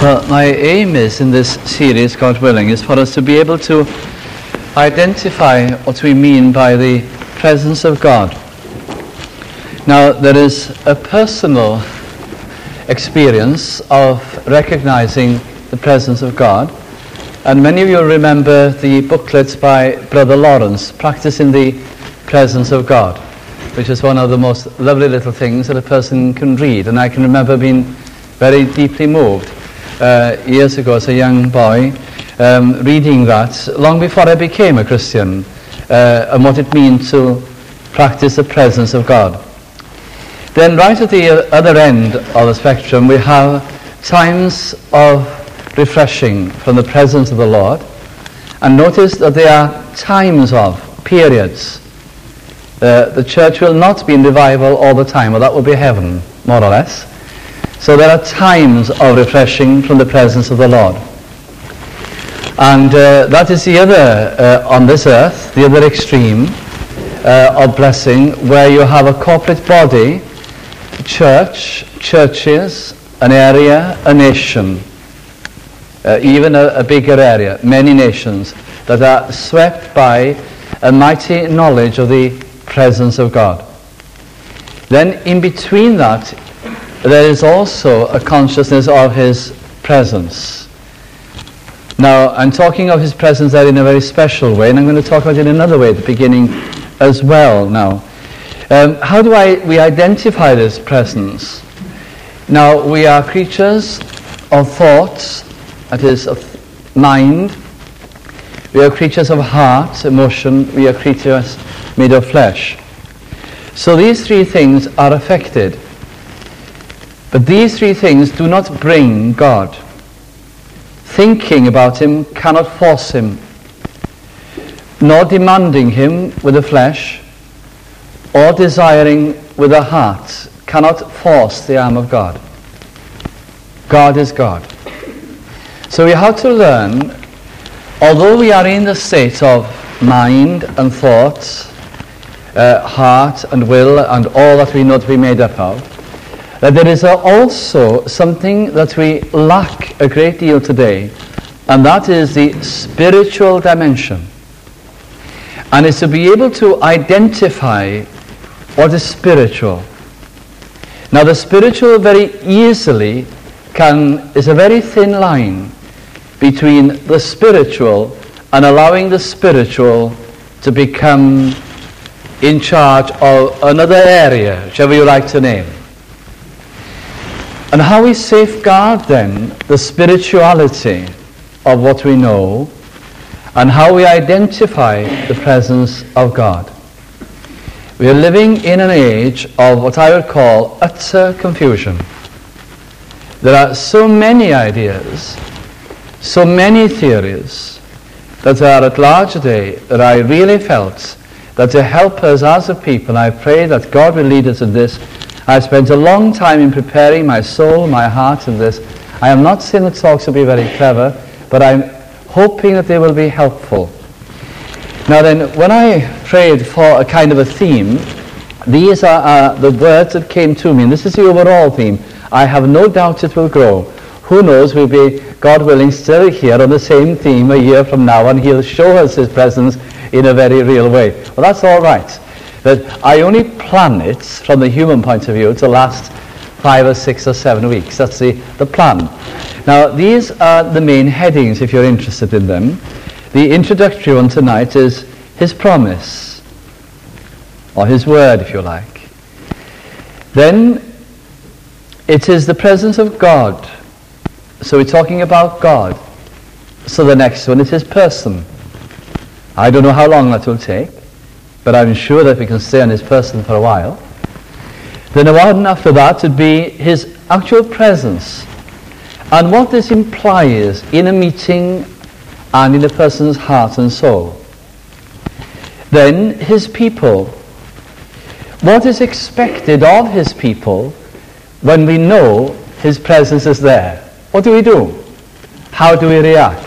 Well, my aim is in this series, God willing, is for us to be able to identify what we mean by the presence of God. Now, there is a personal experience of recognizing the presence of God, and many of you remember the booklets by Brother Lawrence, Practicing the Presence of God, which is one of the most lovely little things that a person can read, and I can remember being very deeply moved years ago as a young boy, reading that long before I became a Christian, and what it means to practice the presence of God. Then right at the other end of the spectrum, we have times of refreshing from the presence of the Lord. And notice that there are times of, periods. The church will not be in revival all the time, or that will be heaven, more or less. So there are times of refreshing from the presence of the Lord. And that is the other, on this earth, the other extreme of blessing, where you have a corporate body, churches, an area, a nation, even a bigger area, many nations that are swept by a mighty knowledge of the presence of God. Then in between that, there is also a consciousness of His presence. Now, I'm talking of His presence there in a very special way, and I'm going to talk about it in another way at the beginning as well now. How do we identify this presence? Now, we are creatures of thoughts, that is, of mind. We are creatures of heart, emotion. We are creatures made of flesh. So these three things are affected. But these three things do not bring God. Thinking about Him cannot force Him, nor demanding Him with the flesh, or desiring with the heart cannot force the arm of God. God is God. So we have to learn, although we are in the state of mind and thoughts, heart and will, and all that we know to be made up of, that there is also something that we lack a great deal today, and that is the spiritual dimension. And it's to be able to identify what is spiritual. Now, the spiritual very easily is a very thin line between the spiritual and allowing the spiritual to become in charge of another area, whichever you like to name. And how we safeguard then the spirituality of what we know, and how we identify the presence of God. We are living in an age of what I would call utter confusion. There are so many ideas, so many theories that are at large today, that I really felt that to help us as a people, I pray that God will lead us in this. I've spent a long time in preparing my soul, my heart in this. I am not saying the talks will be very clever, but I'm hoping that they will be helpful. Now then, when I prayed for a kind of a theme, these are the words that came to me, and this is the overall theme. I have no doubt it will grow. Who knows, we'll be, God willing, still here on the same theme a year from now, and He'll show us His presence in a very real way. Well, that's all right. But I only plan it, from the human point of view, to last 5 or 6 or 7 weeks. That's the plan. Now, these are the main headings, if you're interested in them. The introductory one tonight is His promise, or His word, if you like. Then, it is the presence of God. So we're talking about God. So the next one is His person. I don't know how long that will take, but I'm sure that we can stay on His person for a while. Then the one after that would be His actual presence, and what this implies in a meeting and in a person's heart and soul. Then His people. What is expected of His people when we know His presence is there? What do? How do we react?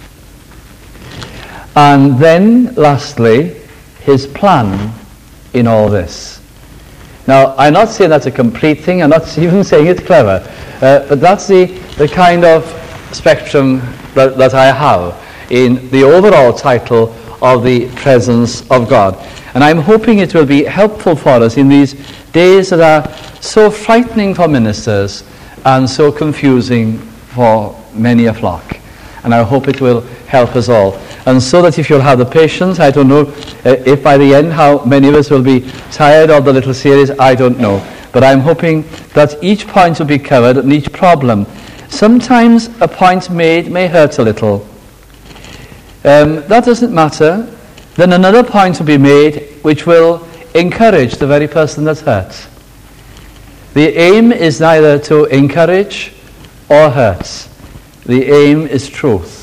And then, lastly, His plan in all this. Now, I'm not saying that's a complete thing. I'm not even saying it's clever. But that's the kind of spectrum that I have in the overall title of the presence of God. And I'm hoping it will be helpful for us in these days that are so frightening for ministers and so confusing for many a flock. And I hope it will help us all. And so that if you'll have the patience, I don't know if by the end how many of us will be tired of the little series, I don't know. But I'm hoping that each point will be covered and each problem. Sometimes a point made may hurt a little. That doesn't matter. Then another point will be made which will encourage the very person that's hurt. The aim is neither to encourage or hurt. The aim is truth.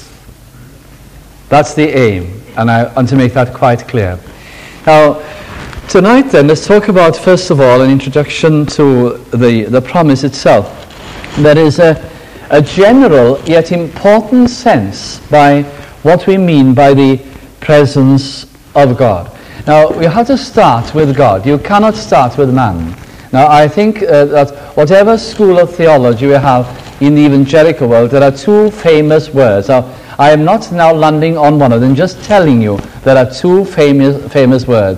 That's the aim, and I want to make that quite clear. Now, tonight then, let's talk about, first of all, an introduction to the promise itself. There is a general yet important sense by what we mean by the presence of God. Now, we have to start with God. You cannot start with man. Now, I think that whatever school of theology we have in the evangelical world, there are two famous words. Now, I am not now landing on one of them, just telling you there are two famous words.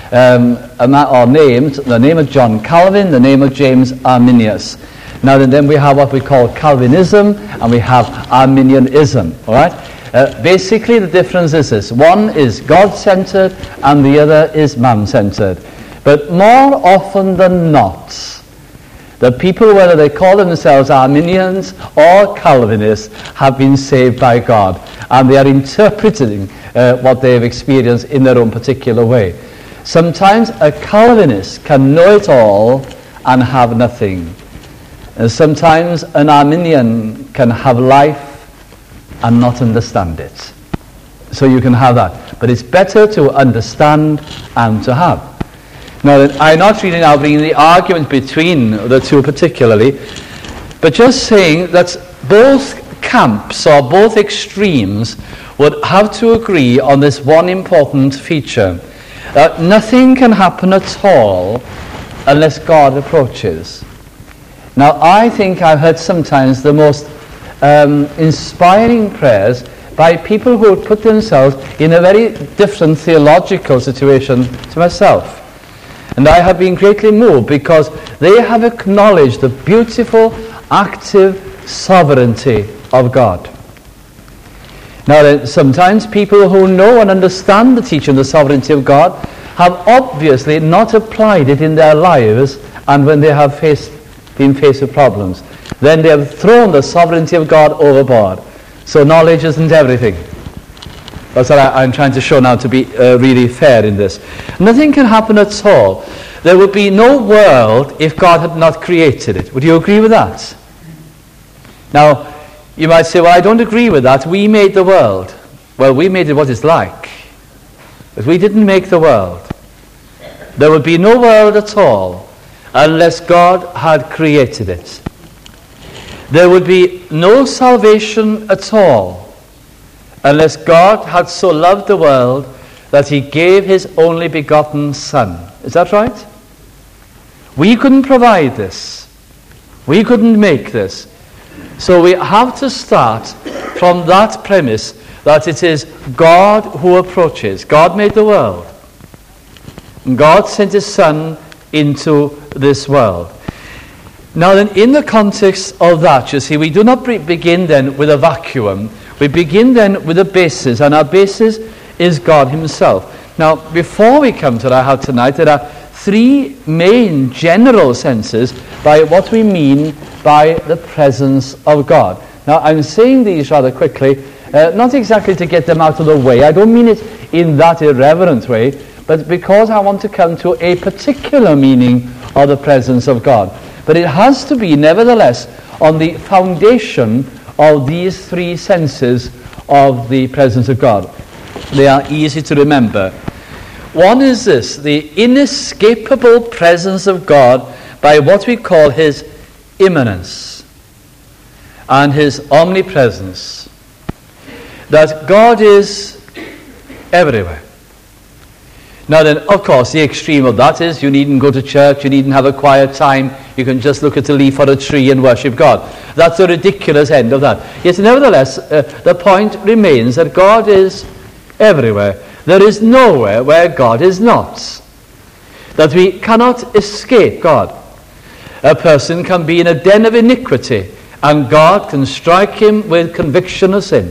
Or names, the name of John Calvin, the name of James Arminius. Now then we have what we call Calvinism, and we have Arminianism, all right? Basically the difference is this. One is God-centered, and the other is man-centered. But more often than not, the people, whether they call themselves Arminians or Calvinists, have been saved by God, and they are interpreting what they have experienced in their own particular way. Sometimes a Calvinist can know it all and have nothing. And sometimes an Arminian can have life and not understand it. So you can have that. But it's better to understand and to have. Now, I'm not really now bringing the argument between the two particularly, but just saying that both camps or both extremes would have to agree on this one important feature. That nothing can happen at all unless God approaches. Now, I think I've heard sometimes the most inspiring prayers by people who would put themselves in a very different theological situation to myself. And I have been greatly moved because they have acknowledged the beautiful, active sovereignty of God. Now, sometimes people who know and understand the teaching of the sovereignty of God have obviously not applied it in their lives, and when they have been faced with problems, then they have thrown the sovereignty of God overboard. So knowledge isn't everything. That's what I'm trying to show now, to be really fair in this. Nothing can happen at all. There would be no world if God had not created it. Would you agree with that? Now, you might say, well, I don't agree with that. We made the world. Well, we made it what it's like. But we didn't make the world. There would be no world at all unless God had created it. There would be no salvation at all unless God had so loved the world that he gave his only begotten Son. Is that right? We couldn't provide this. We couldn't make this. So we have to start from that premise that it is God who approaches. God made the world. And God sent his Son into this world. Now then, in the context of that, you see, we do not begin then with a vacuum. We begin then with a basis, and our basis is God himself. Now, before we come to that tonight, there are three main general senses by what we mean by the presence of God. Now, I'm saying these rather quickly, not exactly to get them out of the way. I don't mean it in that irreverent way, but because I want to come to a particular meaning of the presence of God. But it has to be, nevertheless, on the foundation of these three senses of the presence of God. They are easy to remember. One is this: the inescapable presence of God by what we call his immanence and his omnipresence. That God is everywhere. Now then, of course, the extreme of that is you needn't go to church, you needn't have a quiet time, you can just look at a leaf or a tree and worship God. That's a ridiculous end of that. Yet nevertheless, the point remains that God is everywhere. There is nowhere where God is not. That we cannot escape God. A person can be in a den of iniquity, and God can strike him with conviction of sin.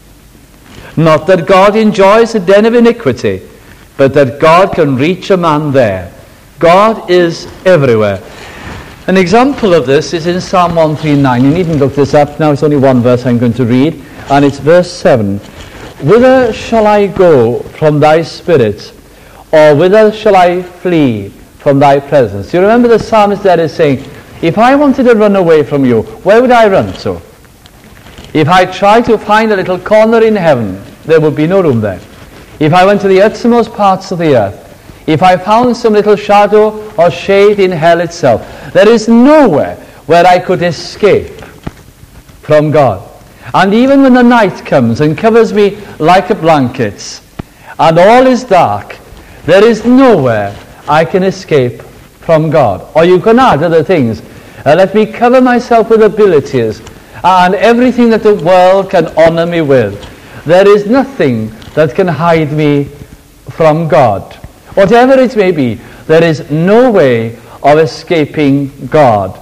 Not that God enjoys a den of iniquity, but that God can reach a man there. God is everywhere. An example of this is in Psalm 139. You needn't look this up now. It's only one verse I'm going to read, and it's verse 7. Whither shall I go from thy spirit, or whither shall I flee from thy presence? You remember the psalmist there is saying, if I wanted to run away from you, where would I run to? If I tried to find a little corner in heaven, there would be no room there. If I went to the uttermost parts of the earth, if I found some little shadow or shade in hell itself, there is nowhere where I could escape from God. And even when the night comes and covers me like a blanket, and all is dark, there is nowhere I can escape from God. Or you can add other things. Let me cover myself with abilities and everything that the world can honor me with. There is nothing that can hide me from God. Whatever it may be, there is no way of escaping God.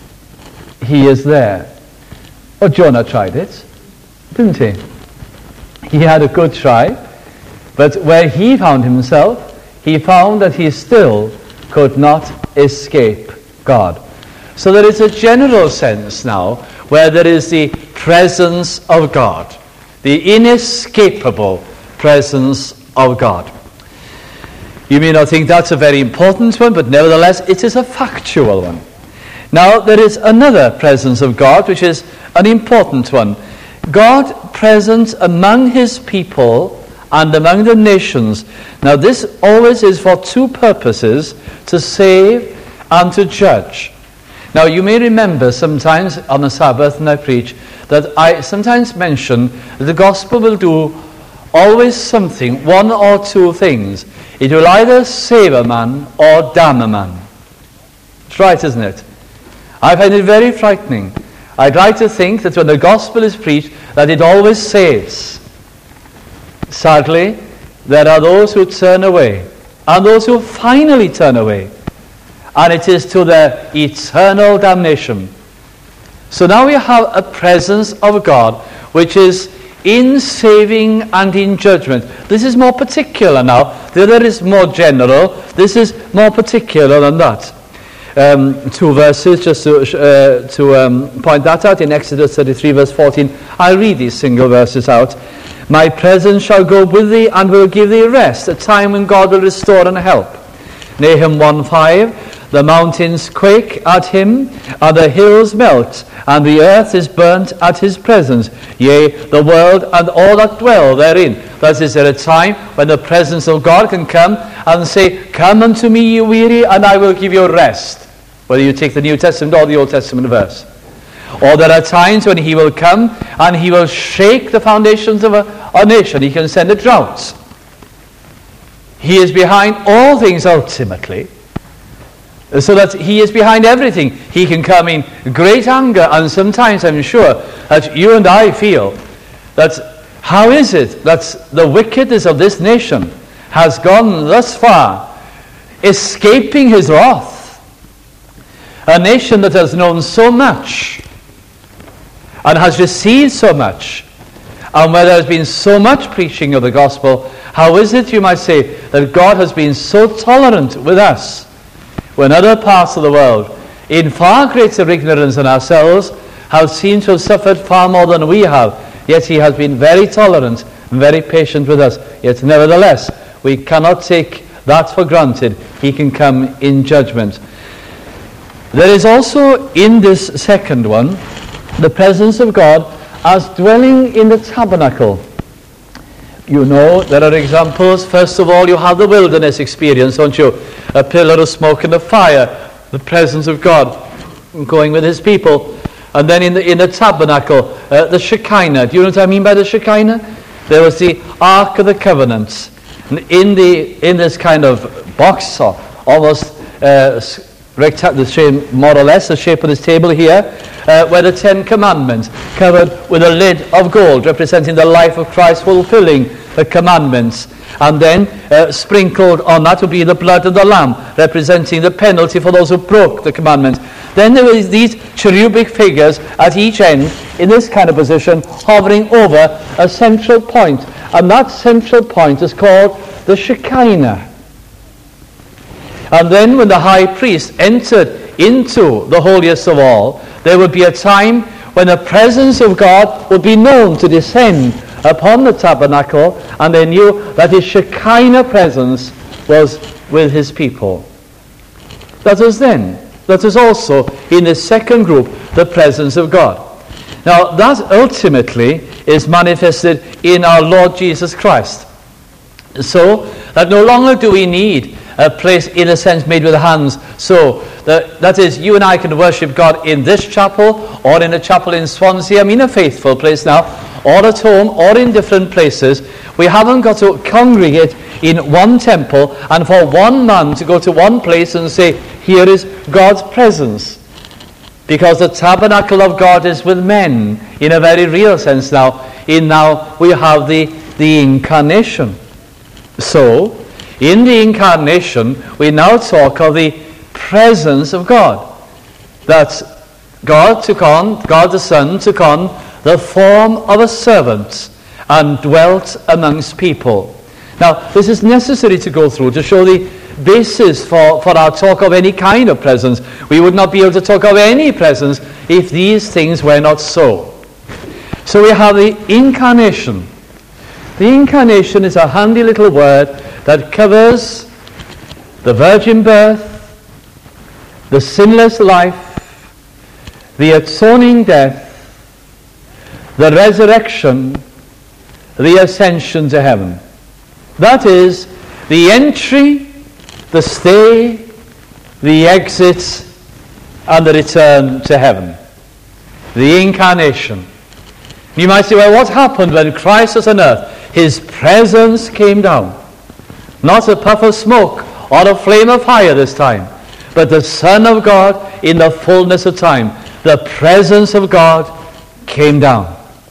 He is there. Well, Jonah tried it, didn't he? He had a good try, but where he found himself, he found that he still could not escape God. So there is a general sense now where there is the presence of God, the inescapable presence of God. You may not think that's a very important one, but nevertheless it is a factual one. Now there is another presence of God which is an important one. God present among his people and among the nations. Now this always is for two purposes, to save and to judge. Now you may remember sometimes on the Sabbath when I preach that I sometimes mention that the gospel will do always something, one or two things. It will either save a man or damn a man. It's right, isn't it? I find it very frightening. I try to think that when the gospel is preached, that it always saves. Sadly, there are those who turn away, and those who finally turn away, and it is to their eternal damnation. So now we have a presence of God which is in saving and in judgment. This is more particular now. The other is more general. This is more particular than that. Two verses just to point that out. In Exodus 33 verse 14, I'll read these single verses out. My presence shall go with thee and will give thee rest, a time when God will restore and help. Nahum 1:5, the mountains quake at him, and the hills melt, and the earth is burnt at his presence. Yea, the world and all that dwell therein. Thus is there a time when the presence of God can come and say, come unto me, ye weary, and I will give you rest. Whether you take the New Testament or the Old Testament verse. Or there are times when he will come and he will shake the foundations of a nation. He can send a drought. He is behind all things ultimately. So that he is behind everything. He can come in great anger, and sometimes I'm sure that you and I feel that how is it that the wickedness of this nation has gone thus far, escaping his wrath? A nation that has known so much and has received so much, and where there has been so much preaching of the gospel, how is it, you might say, that God has been so tolerant with us when other parts of the world, in far greater ignorance than ourselves, have seemed to have suffered far more than we have, yet he has been very tolerant and very patient with us. Yet nevertheless, we cannot take that for granted. He can come in judgment. There is also in this second one the presence of God as dwelling in the tabernacle. You know, there are examples. First of all, you have the wilderness experience, don't you? A pillar of smoke and a fire, the presence of God going with his people. And then in the tabernacle, the Shekinah. Do you know what I mean by the Shekinah? There was the Ark of the Covenant. And in this kind of box, or almost the shape, more or less the shape of this table here, were the 10 Commandments, covered with a lid of gold, representing the life of Christ fulfilling the commandments. And then sprinkled on that would be the blood of the Lamb, representing the penalty for those who broke the commandments. Then there were these cherubic figures at each end, in this kind of position, hovering over a central point. And that central point is called the Shekinah. And then when the high priest entered into the holiest of all, there would be a time when the presence of God would be known to descend upon the tabernacle, and they knew that his Shekinah presence was with his people. That was then. That was also in the second group, the presence of God. Now that ultimately is manifested in our Lord Jesus Christ. So that no longer do we need a place in a sense made with hands, so that is, you and I can worship God in this chapel or in a chapel in Swansea, a faithful place now, or at home or in different places. We haven't got to congregate in one temple and for one man to go to one place and say, here is God's presence, because the tabernacle of God is with men in a very real sense now. Now we have the incarnation. So in the incarnation, we now talk of the presence of God. That God the Son took on the form of a servant and dwelt amongst people. Now, this is necessary to go through to show the basis for our talk of any kind of presence. We would not be able to talk of any presence if these things were not so. So we have the incarnation. The incarnation is a handy little word that covers the virgin birth, the sinless life, the atoning death, the resurrection, the ascension to heaven. That is the entry, the stay, the exit, and the return to heaven. The incarnation. You might say, well, what happened when Christ was on earth? His presence came down. Not a puff of smoke or a flame of fire this time, but the Son of God in the fullness of time. The presence of God came down.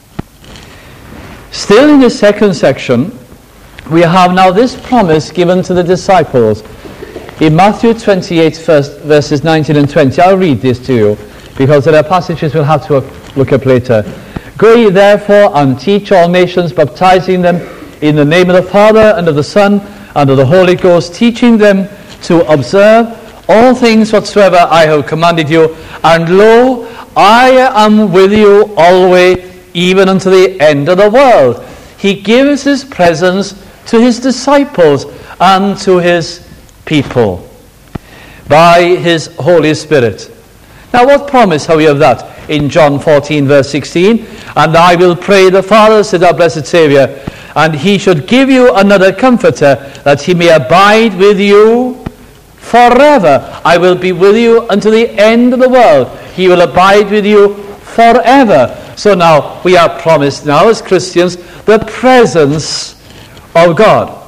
Still in the second section, we have now this promise given to the disciples. In Matthew 28, verses 19 and 20, I'll read this to you, because there are passages we'll have to look up later. Go ye therefore and teach all nations, baptizing them in the name of the Father and of the Son and of the Holy Ghost, teaching them to observe all things whatsoever I have commanded you. And lo, I am with you always, even unto the end of the world. He gives his presence to his disciples and to his people by his Holy Spirit. Now what promise have we of that? In John 14 verse 16, and I will pray the Father, said our blessed Saviour, and he should give you another comforter, that he may abide with you forever. I will be with you until the end of the world. He will abide with you forever. So now we are promised now as Christians the presence of God.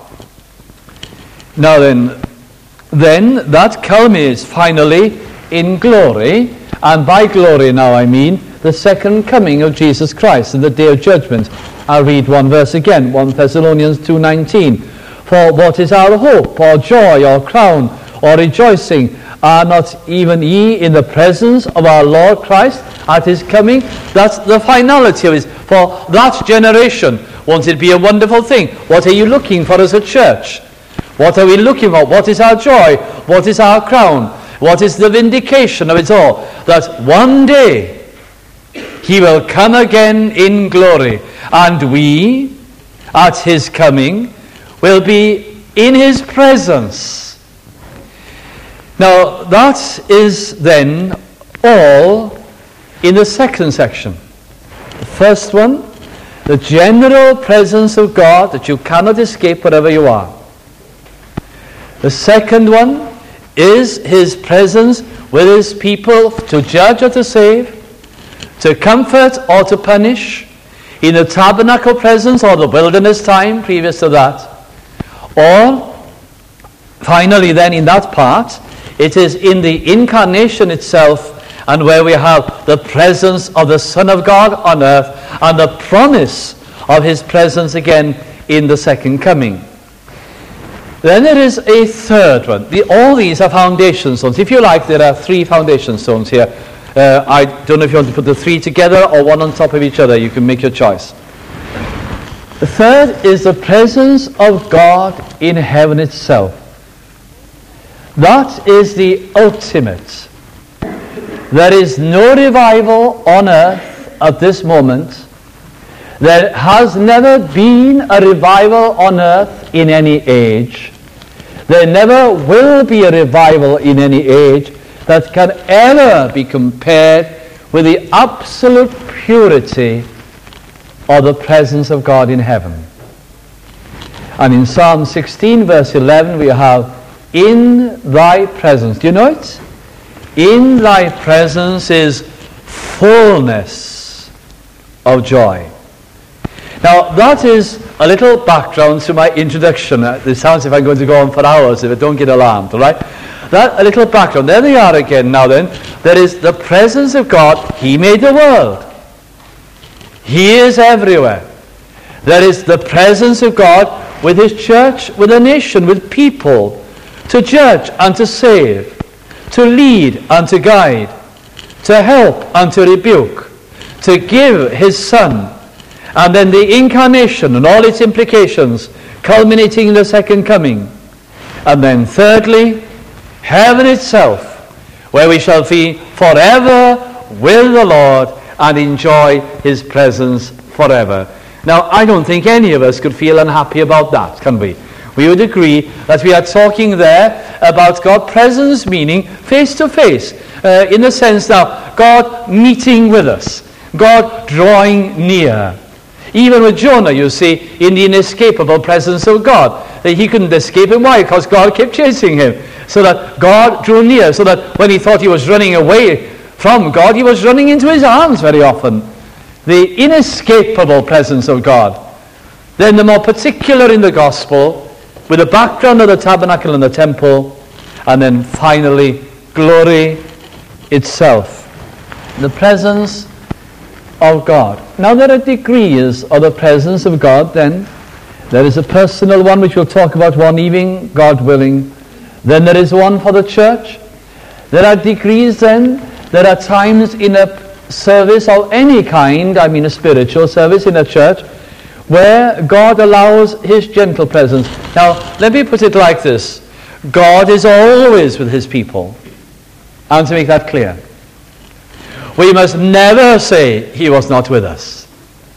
Now then that culminates finally in glory, and by glory now I mean the second coming of Jesus Christ in the day of judgment. I'll read one verse again, 1 Thessalonians 2:19. For what is our hope, or joy, or crown, or rejoicing? Are not even ye in the presence of our Lord Christ at his coming? That's the finality of it. For that generation, won't it be a wonderful thing? What are you looking for as a church? What are we looking for? What is our joy? What is our crown? What is the vindication of it all? That one day he will come again in glory, and we, at his coming, will be in his presence. Now, that is then all in the second section. The first one, the general presence of God that you cannot escape wherever you are. The second one is his presence with his people to judge or to save, to comfort or to punish, in the tabernacle presence or the wilderness time previous to that. Or, finally then in that part, It is in the incarnation itself, and where we have the presence of the Son of God on earth and the promise of his presence again in the second coming. Then there is a third one. All these are foundation stones. If you like, there are 3 foundation stones here. I don't know if you want to put the 3 together or one on top of each other. You can make your choice. The third is the presence of God in heaven itself. That is the ultimate. There is no revival on earth at this moment. There has never been a revival on earth in any age. There never will be a revival in any age that can ever be compared with the absolute purity of the presence of God in heaven. And in Psalm 16 verse 11 we have, in thy presence. Do you know it? In thy presence is fullness of joy. Now, that is a little background to my introduction. It sounds as if I'm going to go on for hours if I don't get alarmed, all right? That a little background. There they are again now then. There is the presence of God. He made the world. He is everywhere. There is the presence of God with his church, with a nation, with people, to judge and to save, to lead and to guide, to help and to rebuke, to give his Son, and then the incarnation and all its implications, culminating in the second coming. And then thirdly, heaven itself, where we shall be forever with the Lord and enjoy his presence forever. Now, I don't think any of us could feel unhappy about that, can we? We would agree that we are talking there about God's presence, meaning face to face, in the sense now, God meeting with us, God drawing near. Even with Jonah, you see, in the inescapable presence of God, that he couldn't escape him. Why? Because God kept chasing him. So that God drew near, so that when he thought he was running away from God, he was running into his arms very often. The inescapable presence of God. Then the more particular in the gospel, with the background of the tabernacle and the temple, and then finally, glory itself. The presence of God. Now there are degrees of the presence of God then. There is a personal one which we'll talk about one evening, God willing. Then there is one for the church. There are degrees then. There are times in a service of any kind, I mean a spiritual service in a church, where God allows his gentle presence. Now let me put it like this. God is always with his people. And to make that clear, we must never say he was not with us.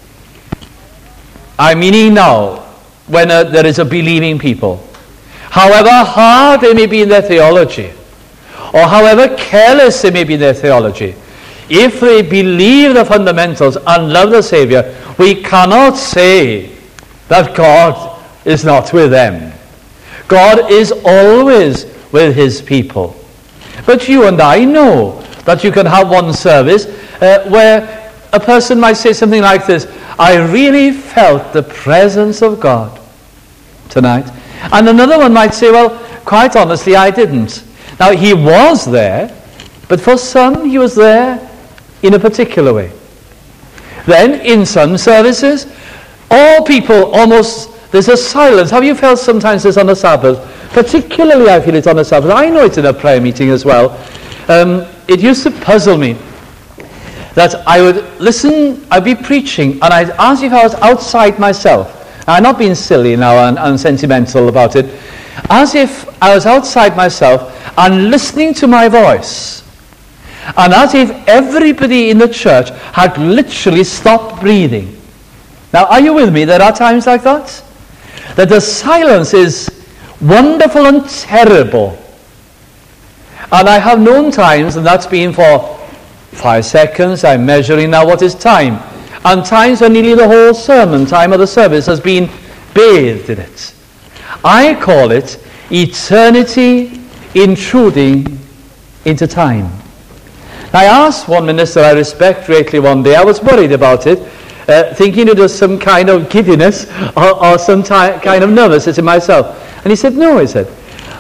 I'm meaning now, when there is a believing people, however hard they may be in their theology, or however careless they may be in their theology, if they believe the fundamentals and love the Savior, we cannot say that God is not with them. God is always with his people. But you and I know that you can have one service where a person might say something like this: I really felt the presence of God tonight. And another one might say, well, quite honestly, I didn't. Now, he was there, but for some, he was there in a particular way. Then, in some services, all people almost, there's a silence. Have you felt sometimes this on the Sabbath? Particularly, I feel it on the Sabbath. I know it's in a prayer meeting as well. It used to puzzle me that I would listen, I'd be preaching, and I'd ask if I was outside myself. I'm not being silly now and sentimental about it. As if I was outside myself and listening to my voice. And as if everybody in the church had literally stopped breathing. Now, are you with me? There are times like that. That the silence is wonderful and terrible. And I have known times, and that's been for 5 seconds, I'm measuring now what is time. And times when nearly the whole sermon time of the service has been bathed in it. I call it eternity intruding into time. I asked one minister I respect greatly one day, I was worried about it, thinking it was some kind of giddiness or some kind of nervousness in myself. And he said, no, he said,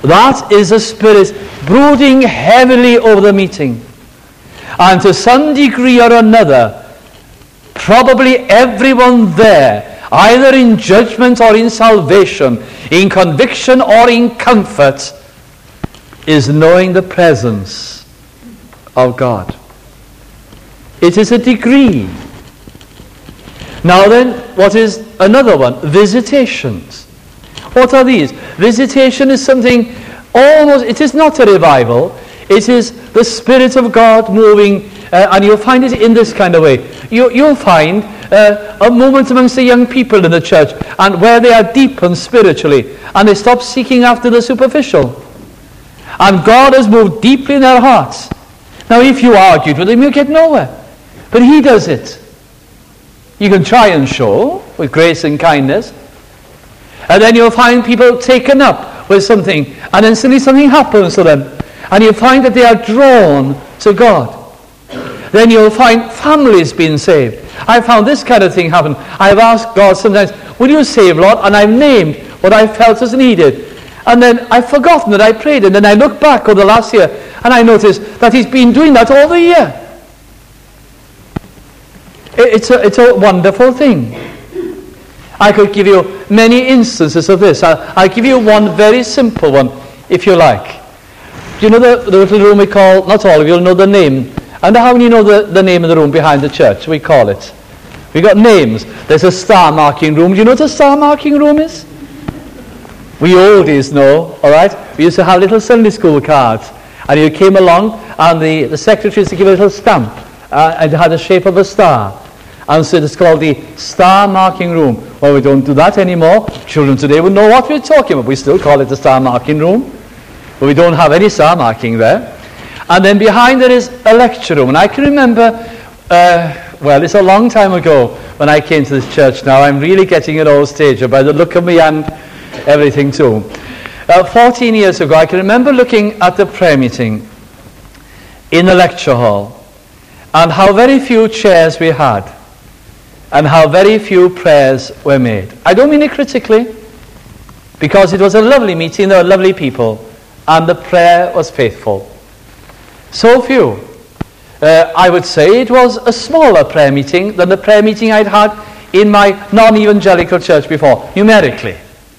That is the Spirit brooding heavily over the meeting. And to some degree or another, probably everyone there, either in judgment or in salvation, in conviction or in comfort, is knowing the presence of God. It is a degree. Now then, what is another one? Visitations. What are these? Visitation is something almost, it is not a revival, it is the Spirit of God moving, and you'll find it in this kind of way. You'll find a moment amongst the young people in the church, and where they are deepened spiritually, and they stop seeking after the superficial. And God has moved deeply in their hearts. Now, if you argued with him, you get nowhere. But he does it. You can try and show with grace and kindness. And then you'll find people taken up with something. And then suddenly something happens to them. And you find that they are drawn to God. Then you'll find families being saved. I found this kind of thing happen. I've asked God sometimes, will you save, Lord? And I've named what I felt was needed. And then I've forgotten that I prayed. And then I look back over the last year and I noticed that he's been doing that all the year. It's a wonderful thing. I could give you many instances of this. I'll give you one very simple one, if you like. Do you know the little room we call, not all of you will know the name. And how many know the name of the room behind the church? We call it. We got names. There's a star marking room. Do you know what a star marking room is? We oldies know, all right? We used to have little Sunday school cards. And you came along, and the secretary used to give a little stamp. And it had the shape of a star. And so it's called the star marking room. Well, we don't do that anymore. Children today would know what we're talking about. We still call it the star marking room. But we don't have any star marking there. And then behind there is a lecture room. And I can remember, well, it's a long time ago when I came to this church now. I'm really getting an old stage by the look of me and everything too. 14 years ago, I can remember looking at the prayer meeting in the lecture hall and how very few chairs we had and how very few prayers were made. I don't mean it critically, because it was a lovely meeting, there were lovely people, and the prayer was faithful. So few. I would say it was a smaller prayer meeting than the prayer meeting I'd had in my non-evangelical church before, numerically.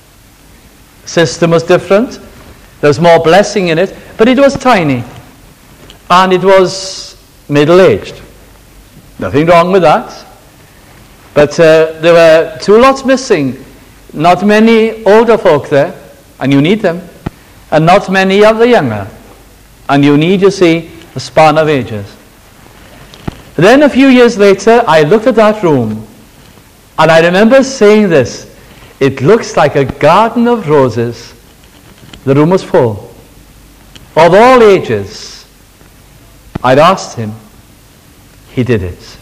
System was different, there was more blessing in it, but it was tiny, and it was middle-aged. Nothing wrong with that. But there were two lots missing. Not many older folk there, and you need them, and not many of the younger. And you need, you see, a span of ages. Then a few years later, I looked at that room, and I remember saying this, it looks like a garden of roses. The room was full, of all ages. I'd asked him, he did it.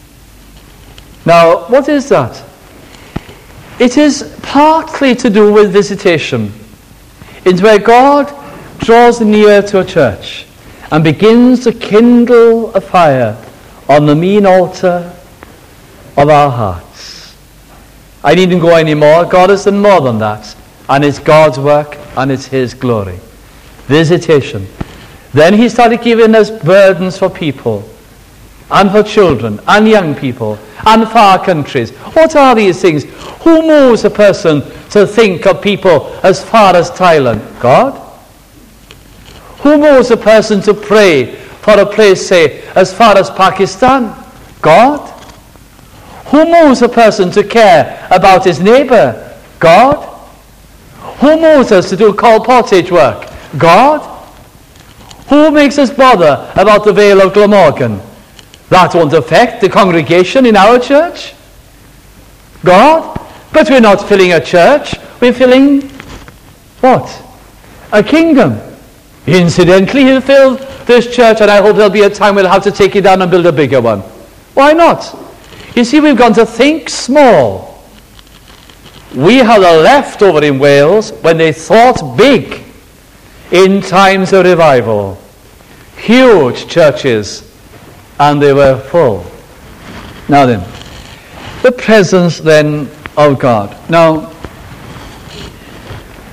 Now, what is that? It is partly to do with visitation. It's where God draws near to a church and begins to kindle a fire on the mean altar of our hearts. I needn't go anymore. God has done more than that. And it's God's work and it's His glory. Visitation. Then He started giving us burdens for people and for children and young people and far countries. What are these things? Who moves a person to think of people as far as Thailand? God. Who moves a person to pray for a place, say, as far as Pakistan? God. Who moves a person to care about his neighbour? God. Who moves us to do colportage work? God. Who makes us bother about the Vale of Glamorgan? That won't affect the congregation in our church. God. But we're not filling a church. We're filling what? A kingdom. Incidentally, He'll fill this church, and I hope there'll be a time we'll have to take it down and build a bigger one. Why not? You see, we've gone to think small. We had a leftover in Wales when they thought big in times of revival. Huge churches, and they were full. Now then, the presence then of God. Now,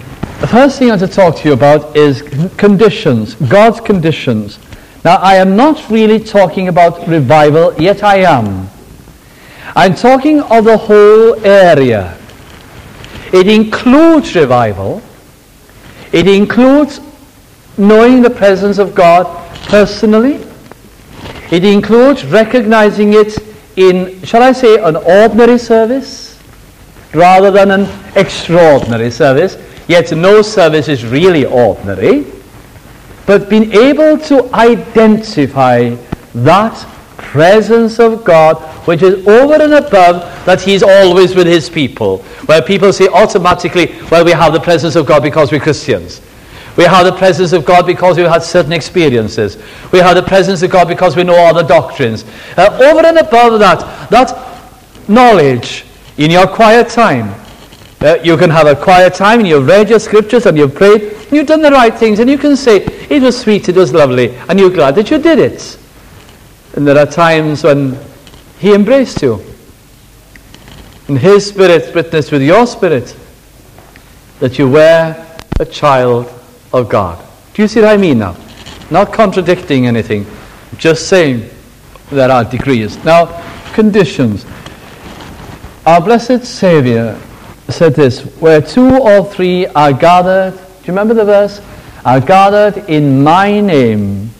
first thing I want to talk to you about is conditions, God's conditions. Now, I am not really talking about revival, yet I am. I'm talking of the whole area. It includes revival. It includes knowing the presence of God personally. It includes recognizing it in, shall I say, an ordinary service rather than an extraordinary service. Yet no service is really ordinary. But being able to identify that presence of God which is over and above that He's always with His people. Where people say automatically, well, we have the presence of God because we're Christians. We have the presence of God because we've had certain experiences. We have the presence of God because we know all the doctrines. Over and above that knowledge in your quiet time. You can have a quiet time and you've read your scriptures and you've prayed and you've done the right things and you can say, it was sweet, it was lovely, and you're glad that you did it. And there are times when He embraced you. And His Spirit witnessed with your spirit that you were a child of God. Do you see what I mean now? Not contradicting anything, just saying there are degrees. Now, conditions. Our blessed Saviour said this, where two or three are gathered, do you remember the verse? Are gathered in my name,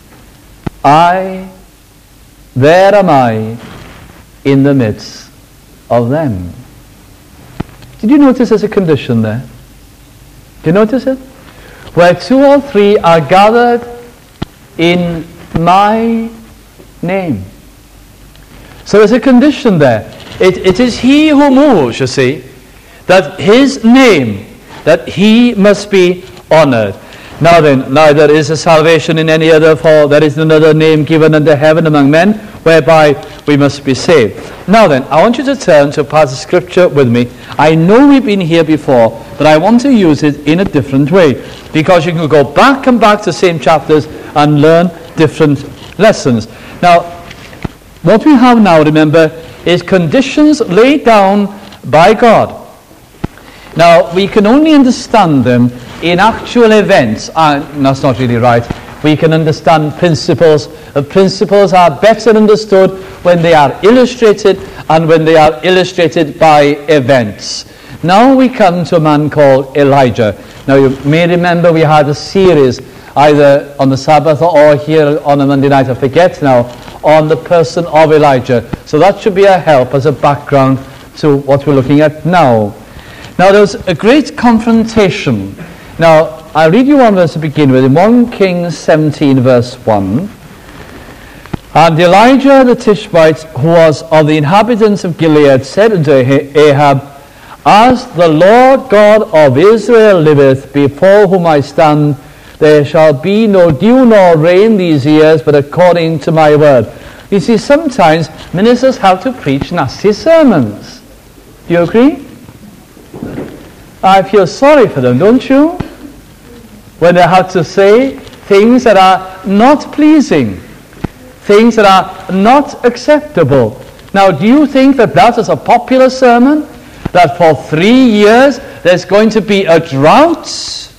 there am I in the midst of them. Did you notice there's a condition there? Do you notice it? Where two or three are gathered in my name. So there's a condition there. It is He who moves, you see, that His name, that He must be honored. Now then, neither is a salvation in any other, for there is another name given under heaven among men, whereby we must be saved. Now then, I want you to turn to a part of Scripture with me. I know we've been here before, but I want to use it in a different way, because you can go back and back to the same chapters and learn different lessons. Now, what we have now, remember, is conditions laid down by God. Now, we can only understand them in actual events. That's not really right. We can understand principles. Principles are better understood when they are illustrated and when they are illustrated by events. Now we come to a man called Elijah. Now you may remember we had a series either on the Sabbath or here on a Monday night, I forget now, on the person of Elijah. So that should be a help as a background to what we're looking at now. Now there was a great confrontation. Now I'll read you one verse to begin with. In 1 Kings 17 verse 1. And Elijah the Tishbite, who was of the inhabitants of Gilead, said unto Ahab, As the Lord God of Israel liveth, before whom I stand, there shall be no dew nor rain these years, but according to my word. You see, sometimes ministers have to preach nasty sermons. Do you agree? I feel sorry for them, don't you? When they have to say things that are not pleasing, things that are not acceptable. Now, do you think that that is a popular sermon? That for 3 years there's going to be a drought?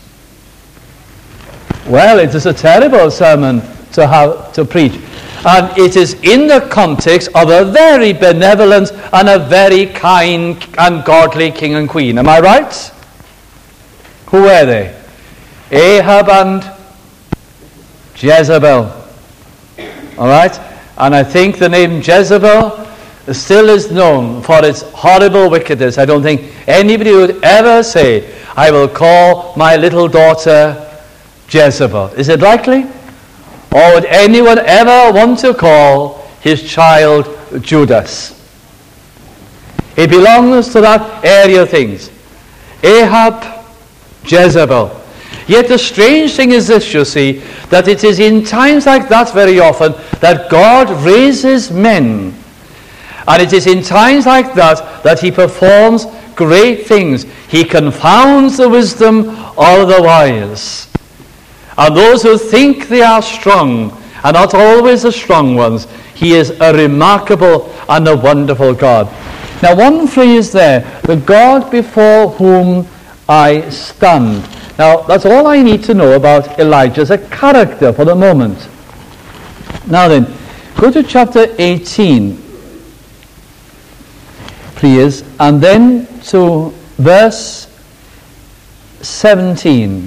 Well, it is a terrible sermon to have to preach. And it is in the context of a very benevolent and a very kind and godly king and queen. Am I right? Who were they? Ahab and Jezebel. All right? And I think the name Jezebel still is known for its horrible wickedness. I don't think anybody would ever say, I will call my little daughter Jezebel. Is it likely? Or would anyone ever want to call his child Judas? It belongs to that area of things. Ahab, Jezebel. Yet the strange thing is this, you see, that it is in times like that very often that God raises men. And it is in times like that that He performs great things. He confounds the wisdom of the wise. And those who think they are strong are not always the strong ones. He is a remarkable and a wonderful God. Now one phrase there, the God before whom I stand. Now, that's all I need to know about Elijah as a character for the moment. Now then, go to chapter 18, please, and then to verse 17.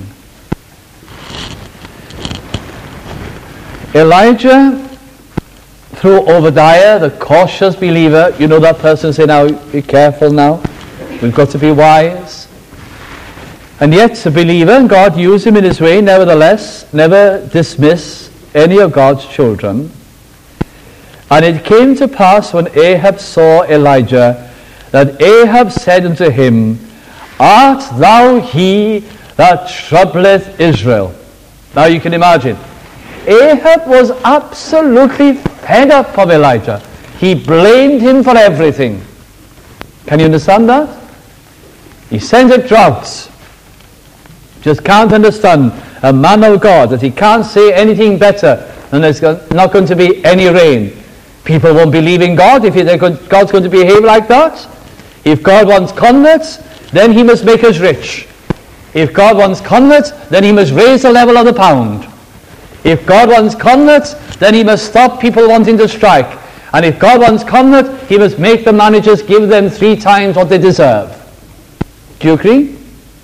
Elijah, through Obadiah, the cautious believer, you know that person say, now, be careful now, we've got to be wise. And yet, a believer, and God used him in his way, nevertheless, never dismiss any of God's children. And it came to pass when Ahab saw Elijah, that Ahab said unto him, Art thou he that troubleth Israel? Now you can imagine. Ahab was absolutely fed up of Elijah. He blamed him for everything. Can you understand that? He sent a drought. Just can't understand a man of God, that he can't say anything better than there's not going to be any rain. People won't believe in God if God's going to behave like that. If God wants converts, then he must make us rich. If God wants converts, then he must raise the level of the pound. If God wants converts, then he must stop people wanting to strike. And if God wants converts, he must make the managers give them 3 times what they deserve. Do you agree?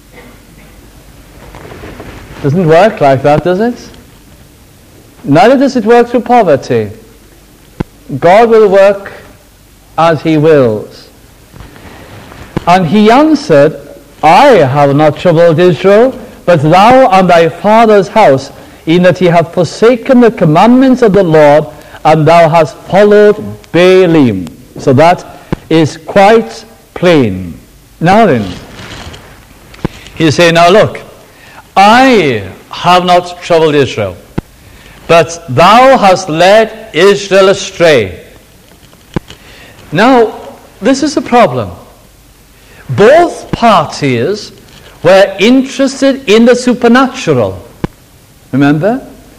Doesn't work like that, does it? Neither does it work through poverty. God will work as he wills. And he answered, I have not troubled Israel, but thou and thy father's house, in that ye have forsaken the commandments of the Lord, and thou hast followed Baalim. So that is quite plain. Now then, he's saying, now look, I have not troubled Israel, but thou hast led Israel astray. Now, this is the problem. Both parties were interested in the supernatural. Remember?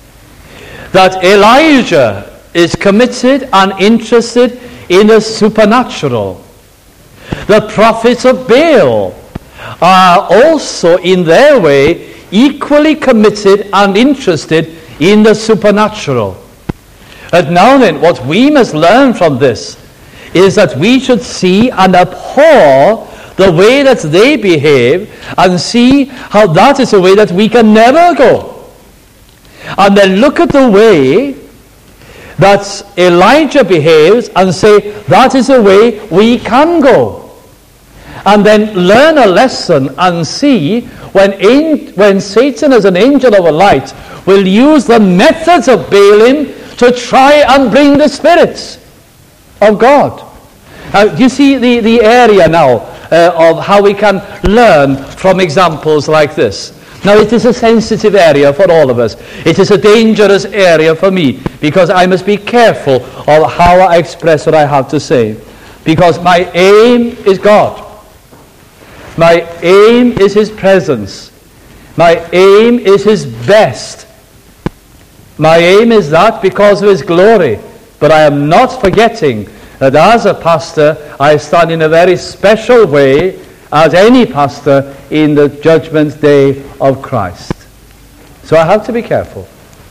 That Elijah is committed and interested in the supernatural. The prophets of Baal are also in their way equally committed and interested in the supernatural. And now then, what we must learn from this is that we should see and abhor the way that they behave and see how that is a way that we can never go. And then look at the way that Elijah behaves and say, that is a way we can go. And then learn a lesson and see when Satan as an angel of light will use the methods of Baalim to try and bring the spirits of God. Do you see the area now of how we can learn from examples like this? Now, it is a sensitive area for all of us. It is a dangerous area for me, because I must be careful of how I express what I have to say. Because my aim is God. My aim is his presence. My aim is his best. My aim is that because of his glory. But I am not forgetting that as a pastor, I stand in a very special way as any pastor in the judgment day of Christ. So I have to be careful.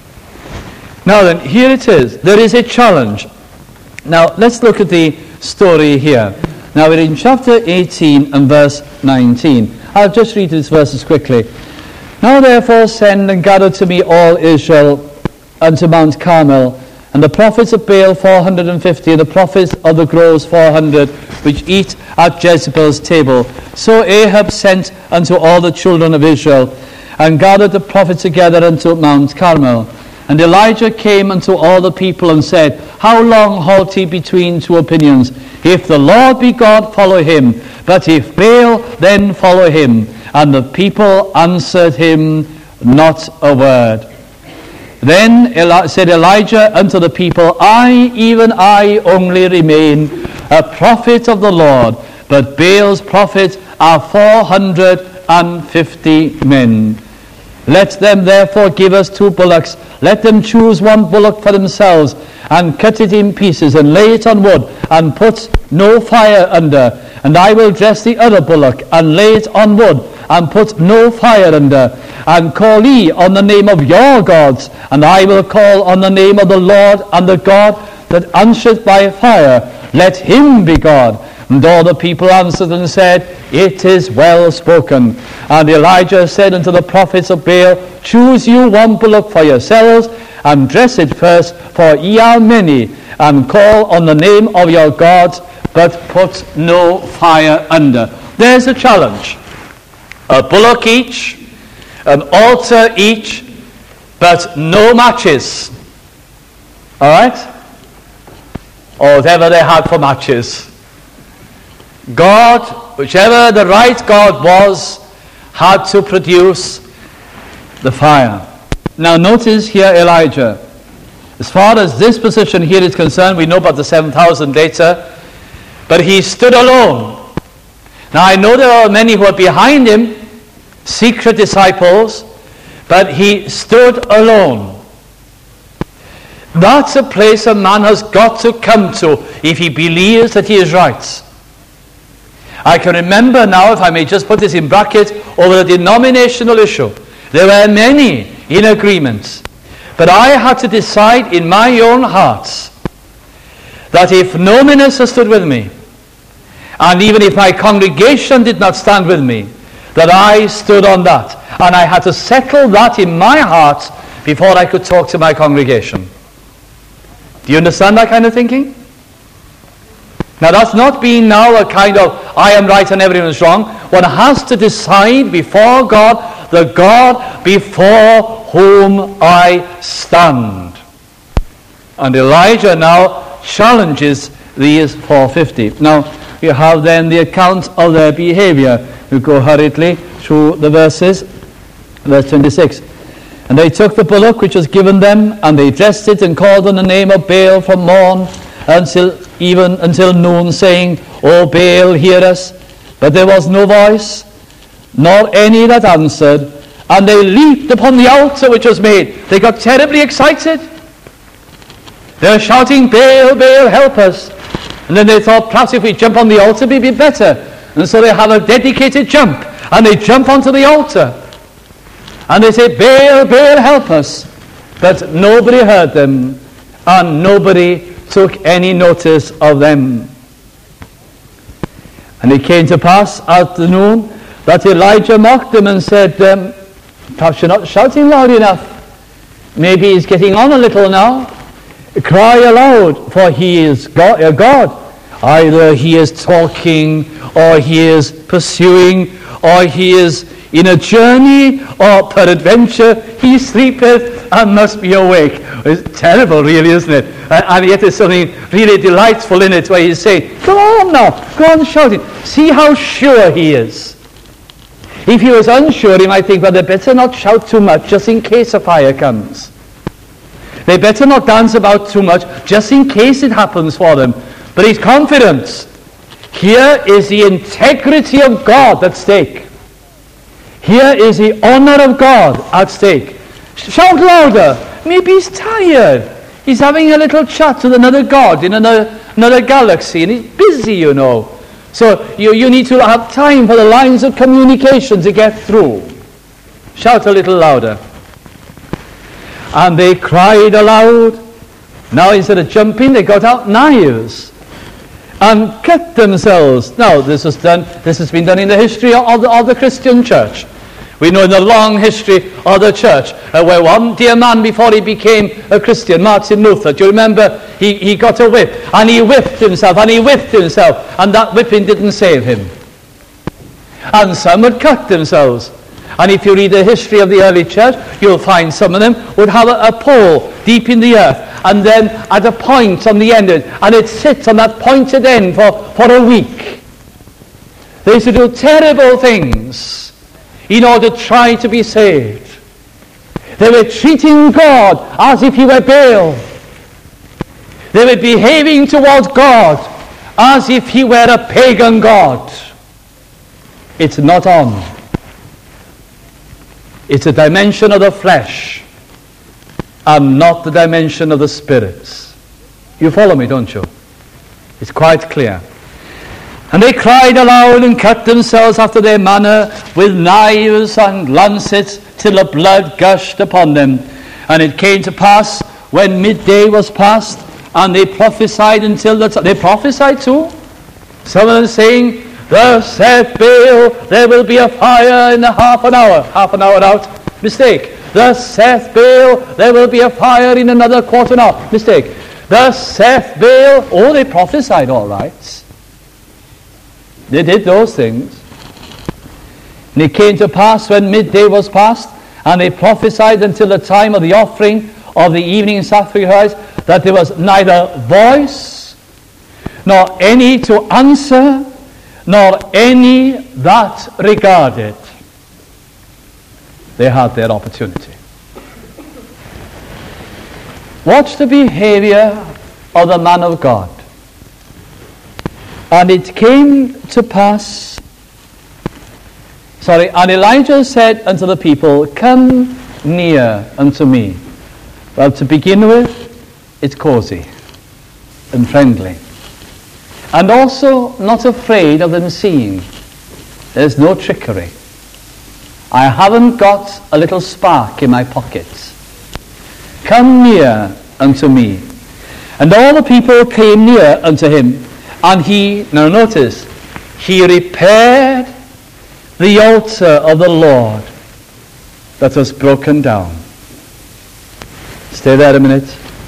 Now then, here it is. There is a challenge. Now, let's look at the story here. Now, we're in chapter 18 and verse 19. I'll just read these verses quickly. Now, therefore, send and gather to me all Israel unto Mount Carmel, and the prophets of Baal 450, and the prophets of the groves 400, which eat at Jezebel's table. So Ahab sent unto all the children of Israel, and gathered the prophets together unto Mount Carmel. And Elijah came unto all the people, and said, How long halt ye between 2 opinions? If the Lord be God, follow him. But if Baal, then follow him. And the people answered him not a word. Then said Elijah unto the people, I, even I, only remain a prophet of the Lord, but Baal's prophets are 450 men. Let them therefore give us 2 bullocks. Let them choose 1 bullock for themselves, and cut it in pieces, and lay it on wood, and put no fire under. And I will dress the other bullock, and lay it on wood, and put no fire under. And call ye on the name of your gods, and I will call on the name of the Lord, and the God that answereth by fire, let him be God. And all the people answered and said, It is well spoken. And Elijah said unto the prophets of Baal, Choose you one bullock for yourselves, and dress it first, for ye are many, and call on the name of your gods, but put no fire under. There's a challenge. A bullock each, an altar each, but no matches. All right? Or whatever they had for matches. God, whichever the right God was, had to produce the fire. Now notice here Elijah. As far as this position here is concerned, we know about the 7,000 later, but he stood alone. Now I know there are many who are behind him, secret disciples, but he stood alone. That's a place a man has got to come to if he believes that he is right. I can remember now, if I may just put this in brackets, over the denominational issue. There were many in agreement. But I had to decide in my own heart that if no minister stood with me, and even if my congregation did not stand with me, that I stood on that. And I had to settle that in my heart before I could talk to my congregation. Do you understand that kind of thinking? Now that's not being now a kind of, I am right and everyone is wrong. One has to decide before God, the God before whom I stand. And Elijah now challenges these 450. Now you have then the account of their behavior. We go hurriedly through the verses. Verse 26. And they took the bullock which was given them, and they dressed it and called on the name of Baal from morn until noon, saying, O Baal, hear us. But there was no voice, nor any that answered. And they leaped upon the altar which was made. They got terribly excited. They were shouting, Baal, Baal, help us. And then they thought, perhaps if we jump on the altar, it'd be better. And so they have a dedicated jump. And they jump onto the altar. And they say, Baal, Baal, help us. But nobody heard them. And nobody took any notice of them. And it came to pass at the noon that Elijah mocked them and said, perhaps you're not shouting loud enough. Maybe he's getting on a little now. Cry aloud, for he is God. Either he is talking, or he is pursuing, or he is in a journey, or peradventure he sleepeth and must be awake. It's terrible, really, isn't it? And yet there's something really delightful in it where he's saying, go on now, go on shouting. See how sure he is. If he was unsure, he might think, well, they better not shout too much just in case a fire comes. They better not dance about too much just in case it happens for them. But he's confident. Here is the integrity of God at stake. Here is the honor of God at stake. Shout louder. Maybe he's tired. He's having a little chat with another God in another galaxy, and he's busy, you know. So you need to have time for the lines of communication to get through. Shout a little louder. And they cried aloud. Now instead of jumping, they got out knives and cut themselves. Now this has been done in the history of the Christian church. We know in the long history of the church where one dear man before he became a Christian, Martin Luther, do you remember, he got a whip and he whipped himself and that whipping didn't save him. And some would cut themselves. And if you read the history of the early church, you'll find some of them would have a pole deep in the earth, and then at a point on the end of it, and it sits on that pointed end for a week. They used to do terrible things in order to try to be saved. They were treating God as if he were Baal. They were behaving towards God as if he were a pagan God. It's not on. It's a dimension of the flesh and not the dimension of the spirit. You follow me, don't you? It's quite clear. And they cried aloud and cut themselves after their manner with knives and lancets till the blood gushed upon them. And it came to pass when midday was past, and they prophesied until they prophesied too. Some of them saying, "Thus saith Baal, there will be a fire in a half an hour." Half an hour out. Mistake. "Thus saith Baal, there will be a fire in another quarter an hour." Mistake. "Thus saith Baal." Oh, they prophesied all right. They did those things. And it came to pass when midday was past, and they prophesied until the time of the offering of the evening sacrifice, that there was neither voice, nor any to answer, nor any that regarded. They had their opportunity. Watch the behavior of the man of God. And it came to pass, and Elijah said unto the people, "Come near unto me." Well, to begin with, it's cozy and friendly. And also not afraid of them seeing. There's no trickery. I haven't got a little spark in my pocket. Come near unto me. And all the people came near unto him. And he, now notice, he repaired the altar of the Lord that was broken down. Stay there a minute.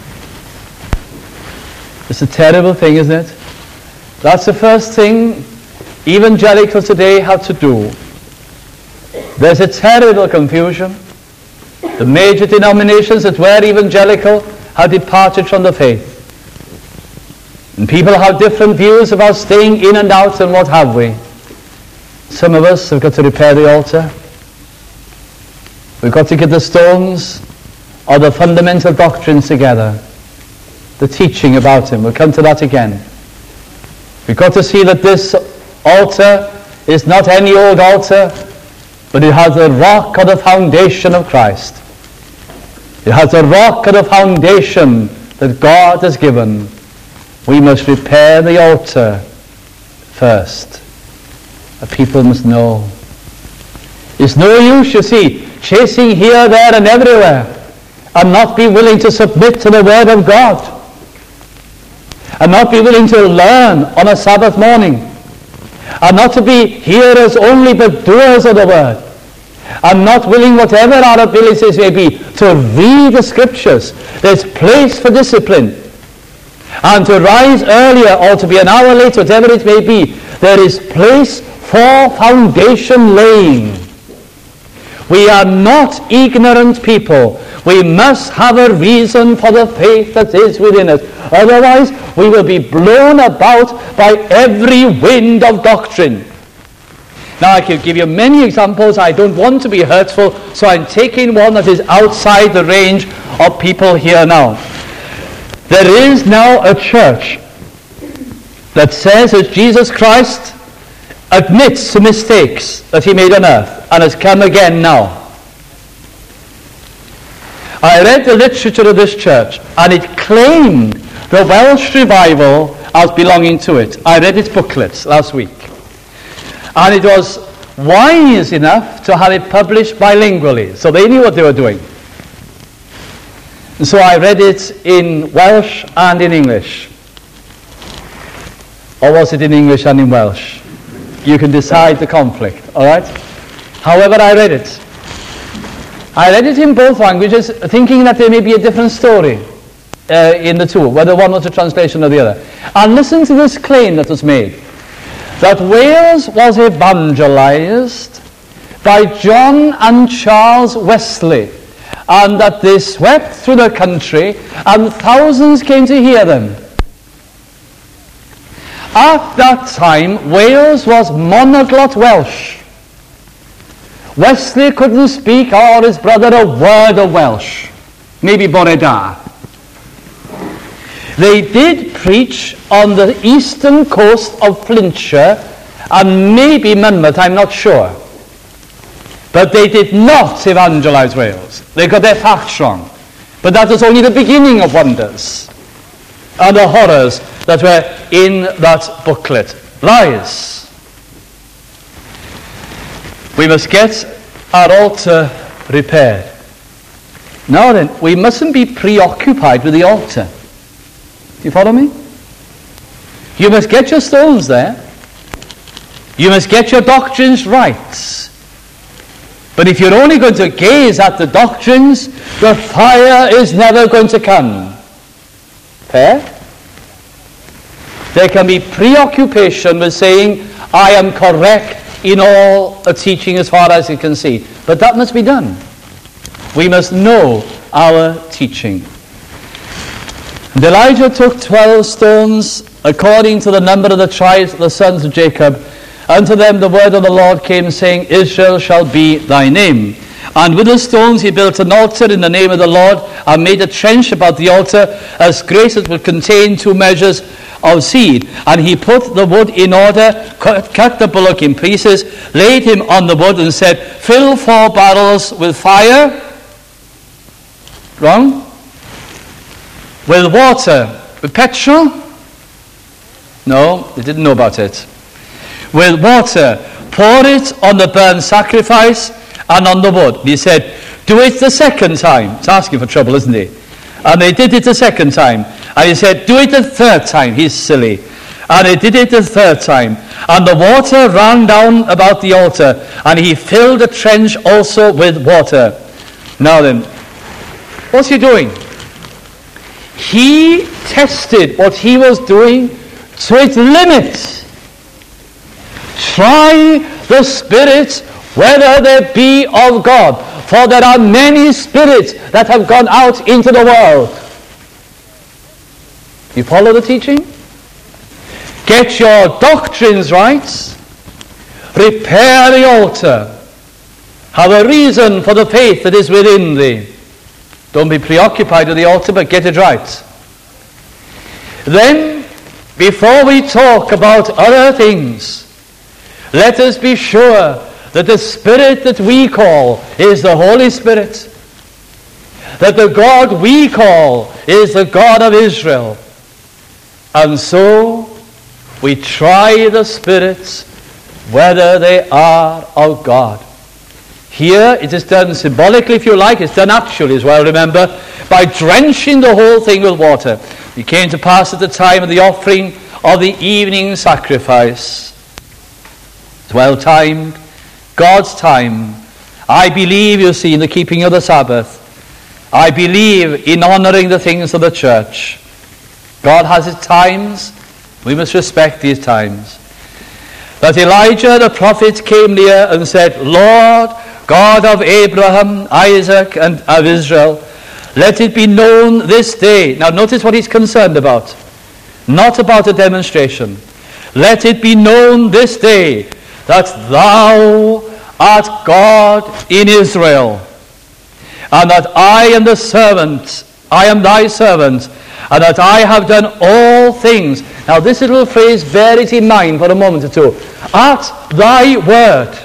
It's a terrible thing, isn't it? That's the first thing evangelicals today have to do. There's a terrible confusion. The major denominations that were evangelical have departed from the faith. And people have different views about staying in and out and what have we. Some of us have got to repair the altar. We've got to get the stones or the fundamental doctrines together. The teaching about him. We'll come to that again. We've got to see that this altar is not any old altar, but it has the rock of the foundation of Christ. It has the rock of the foundation that God has given. We must repair the altar first. The people must know. It's no use, you see, chasing here, there, and everywhere, and not be willing to submit to the Word of God, and not be willing to learn on a Sabbath morning, and not to be hearers only but doers of the Word, and not willing, whatever our abilities may be, to read the Scriptures. There's place for discipline. And to rise earlier or to be an hour late, whatever it may be, there is place for foundation laying. We are not ignorant people. We must have a reason for the faith that is within us. Otherwise, we will be blown about by every wind of doctrine. Now, I could give you many examples. I don't want to be hurtful, so I'm taking one that is outside the range of people here now. There is now a church that says that Jesus Christ admits to mistakes that he made on earth and has come again now. I read the literature of this church, and it claimed the Welsh revival as belonging to it. I read its booklets last week. And it was wise enough to have it published bilingually, so they knew what they were doing. And so I read it in Welsh and in English. Or was it in English and in Welsh? You can decide the conflict, all right? However, I read it. I read it in both languages, thinking that there may be a different story in the two, whether one was a translation or the other. And listen to this claim that was made, that Wales was evangelized by John and Charles Wesley, and that they swept through the country and thousands came to hear them. At that time, Wales was monoglot Welsh. Wesley couldn't speak, or his brother, a word of Welsh. Maybe bore da. They did preach on the eastern coast of Flintshire and maybe Monmouth, I'm not sure. But they did not evangelize Wales. They got their facts wrong. But that was only the beginning of wonders and the horrors that were in that booklet. lies. We must get our altar repaired. Now then, we mustn't be preoccupied with the altar. Do you follow me? You must get your stones there. You must get your doctrines right. But if you're only going to gaze at the doctrines, the fire is never going to come. Fair? There can be preoccupation with saying, I am correct in all the teaching as far as you can see. But that must be done. We must know our teaching. And Elijah took 12 stones according to the number of the tribes of the sons of Jacob. Unto them the word of the Lord came, saying, Israel shall be thy name. And with the stones he built an altar in the name of the Lord, and made a trench about the altar as great as it would contain 2 measures of seed. And he put the wood in order, cut the bullock in pieces, laid him on the wood, and said, Fill 4 barrels with fire. Wrong? With water. With petrol? No, they didn't know about it. With water. Pour it on the burnt sacrifice and on the wood. And he said, do it the second time. It's asking for trouble, isn't he? And they did it the second time. And he said, do it the third time. He's silly. And they did it the third time. And the water ran down about the altar. And he filled the trench also with water. Now then, what's he doing? He tested what he was doing to its limit. Try the spirits whether they be of God. For there are many spirits that have gone out into the world. You follow the teaching? Get your doctrines right. Repair the altar. Have a reason for the faith that is within thee. Don't be preoccupied with the altar, but get it right. Then, before we talk about other things, let us be sure that the Spirit that we call is the Holy Spirit. That the God we call is the God of Israel. And so, we try the spirits whether they are of God. Here it is done symbolically, if you like. It's done actually as well, remember, by drenching the whole thing with water. It came to pass at the time of the offering of the evening sacrifice. It's well timed. God's time. I believe, you see, in the keeping of the Sabbath. I believe in honoring the things of the church. God has his times. We must respect these times. But Elijah the prophet came near and said, Lord, God of Abraham, Isaac, and of Israel, let it be known this day. Now notice what he's concerned about. Not about a demonstration. Let it be known this day that thou art God in Israel, and that I am the servant, I am thy servant, and that I have done all things. Now this little phrase, bear it in mind for a moment or two. At thy word.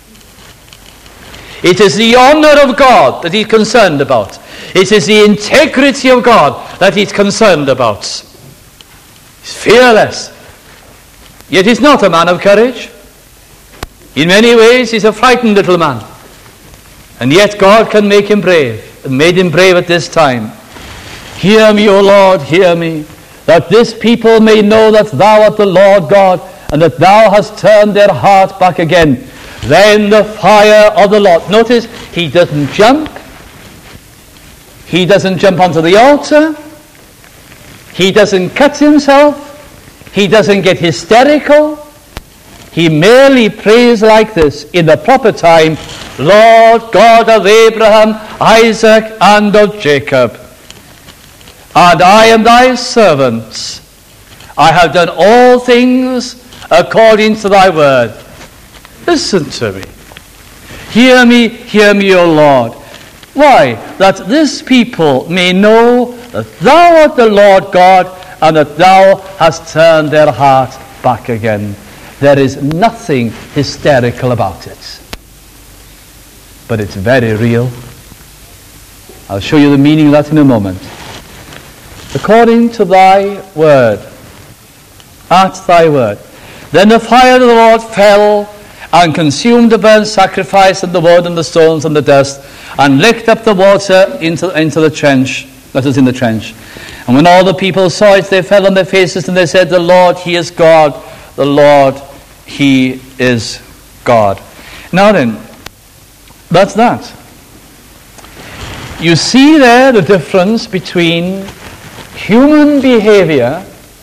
It is the honor of God that he's concerned about. It is the integrity of God that he's concerned about. He's fearless. Yet he's not a man of courage. In many ways he's a frightened little man. And yet God can make him brave, and made him brave at this time. Hear me, O Lord, hear me, that this people may know that thou art the Lord God, and that thou hast turned their heart back again. Then the fire of the Lord. Notice, he doesn't jump. He doesn't jump onto the altar. He doesn't cut himself. He doesn't get hysterical. He merely prays like this in the proper time, Lord God of Abraham, Isaac, and of Jacob. And I am thy servant. I have done all things according to thy word. Listen to me. Hear me, O Lord. Why? That this people may know that thou art the Lord God, and that thou hast turned their heart back again. There is nothing hysterical about it. But it's very real. I'll show you the meaning of that in a moment. According to thy word. At thy word. Then the fire of the Lord fell and consumed the burnt sacrifice and the wood and the stones and the dust, and licked up the water into the trench, that is in the trench. And when all the people saw it, they fell on their faces, and they said, "The Lord, He is God. The Lord, He is God." Now then, that's that. You see there the difference between human behavior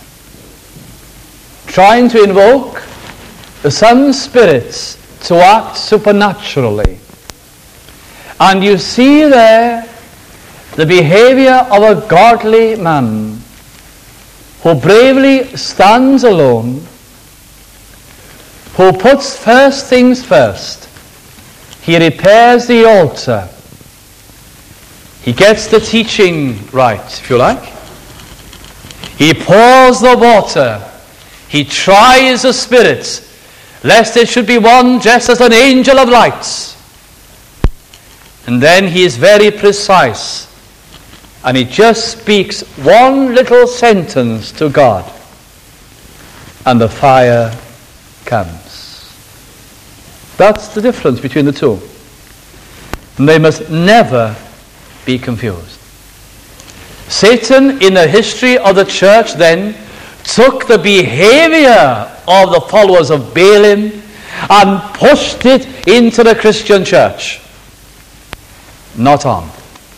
trying to invoke some spirits to act supernaturally, and you see there the behavior of a godly man who bravely stands alone, who puts first things first. He repairs the altar. He gets the teaching right, if you like. He pours the water. He tries the spirits, lest there should be one just as an angel of light. And then he is very precise, and he just speaks one little sentence to God, and the fire comes. That's the difference between the two. And they must never be confused. Satan, in the history of the church then, took the behavior of the followers of Balaam and pushed it into the Christian church. Not on.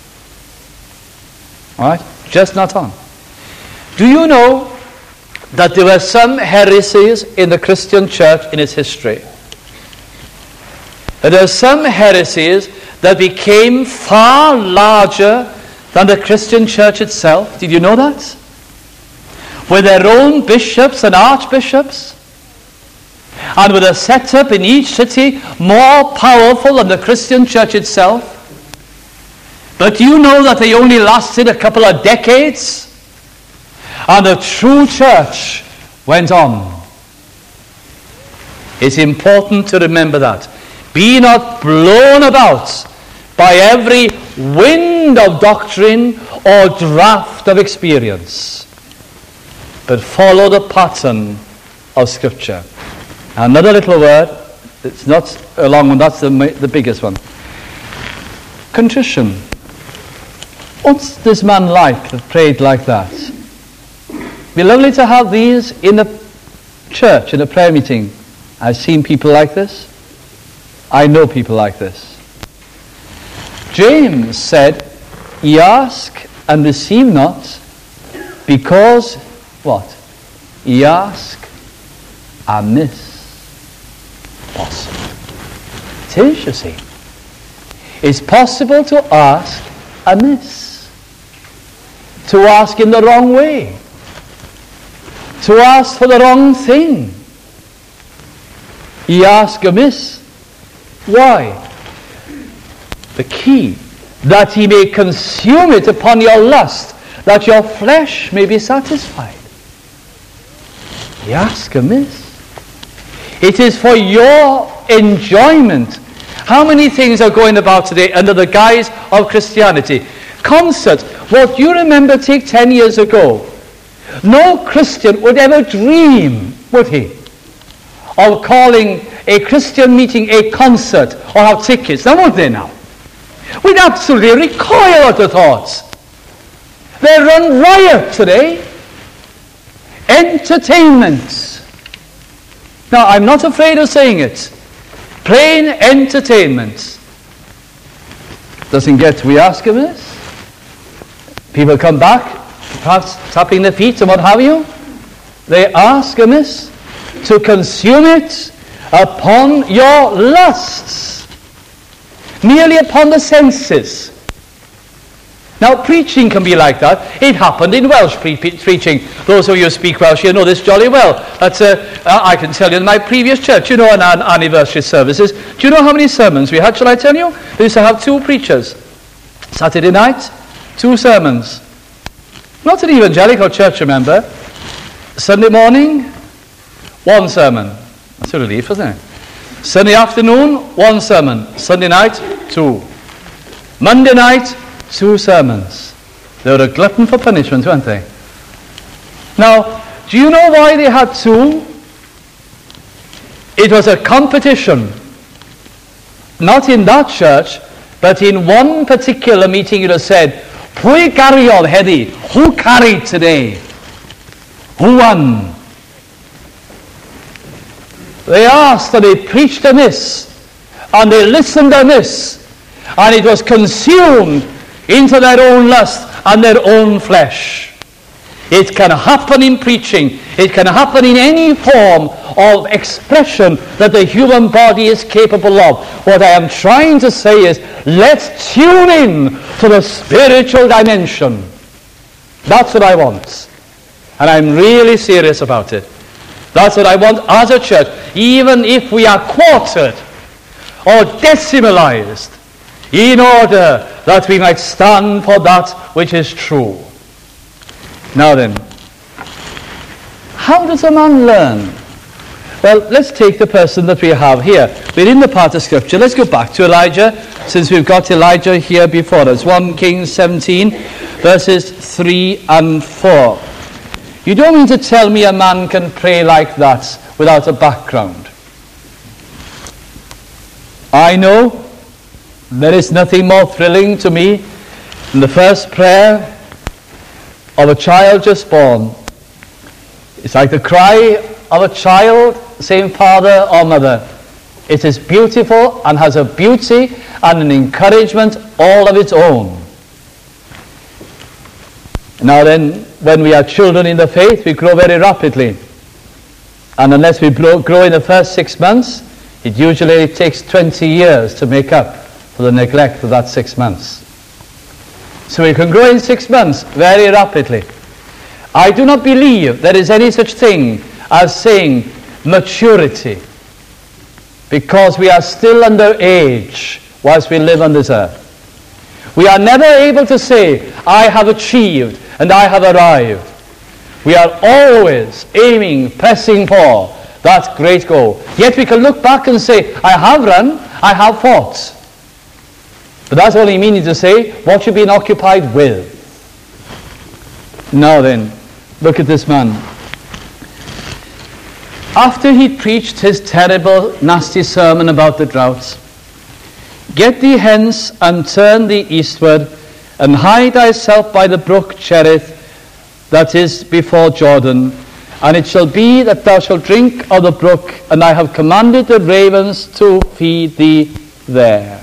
All right? Just not on. Do you know that there were some heresies in the Christian church in its history? That there were some heresies that became far larger than the Christian church itself. Did you know that? With their own bishops and archbishops, and with a setup in each city more powerful than the Christian church itself. But you know that they only lasted a couple of decades, and the true church went on. It's important to remember that. Be not blown about by every wind of doctrine or draft of experience, but follow the pattern of Scripture. Another little word, it's not a long one, that's the biggest one. Contrition. What's this man like that prayed like that? It'd be lovely to have these in the church, in a prayer meeting. I've seen people like this. I know people like this. James said, "Ye ask and receive not, because," what? "Ye ask amiss." Possible. It is, you see. It's possible to ask amiss. To ask in the wrong way. To ask for the wrong thing. Ye ask amiss. Why? The key, that he may consume it upon your lust, that your flesh may be satisfied. Ye ask amiss. It is for your enjoyment. How many things are going about today under the guise of Christianity? Concert. What you remember take 10 years ago. No Christian would ever dream, would he, of calling a Christian meeting a concert or have tickets. Now, won't they now? We'd absolutely recoil at the thoughts. They run riot today. Entertainment. Now, I'm not afraid of saying it. Plain entertainment. Doesn't get, we ask of this. People come back, perhaps tapping their feet and what have you. They ask amiss to consume it upon your lusts, merely upon the senses. Now, preaching can be like that. It happened in Welsh preaching. Those of you who speak Welsh, you know this jolly well. I can tell you in my previous church, you know, on our anniversary services, do you know how many sermons we had? Shall I tell you? We used to have 2 preachers. Saturday night, 2 sermons. Not an evangelical church, remember. Sunday morning, 1 sermon. That's a relief, isn't it? Sunday afternoon, 1 sermon. Sunday night, 2. Monday night, 2 sermons. They were a glutton for punishment, weren't they? Now, do you know why they had 2? It was a competition, not in that church, but in one particular meeting it was said, Pwy gariodd heddi? Who carried today? Who won? They asked and they preached a miss, and they listened amiss, and it was consumed into their own lust and their own flesh. It can happen in preaching. It can happen in any form of expression that the human body is capable of. What I am trying to say is, let's tune in to the spiritual dimension. That's what I want. And I'm really serious about it. That's what I want as a church, even if we are quartered or decimalized, in order that we might stand for that which is true. Now then, how does a man learn? Well, let's take the person that we have here. We're in the part of Scripture. Let's go back to Elijah, since we've got Elijah here before us. 1 Kings 17, verses 3 and 4. You don't mean to tell me a man can pray like that without a background. I know there is nothing more thrilling to me than the first prayer of a child just born. It's like the cry of a child saying father or mother. It is beautiful and has a beauty and an encouragement all of its own. Now then, when we are children in the faith, we grow very rapidly. And unless we grow in the first 6 months, it usually takes 20 years to make up for the neglect of that 6 months. So we can grow in 6 months very rapidly. I do not believe there is any such thing as saying maturity, because we are still under age whilst we live on this earth. We are never able to say, I have achieved and I have arrived. We are always aiming, pressing for that great goal. Yet we can look back and say, I have run, I have fought. But that's only meaning to say what you've been occupied with. Now then, look at this man. After he preached his terrible, nasty sermon about the drought, get thee hence and turn thee eastward, and hide thyself by the brook Cherith, that is before Jordan. And it shall be that thou shalt drink of the brook, and I have commanded the ravens to feed thee there.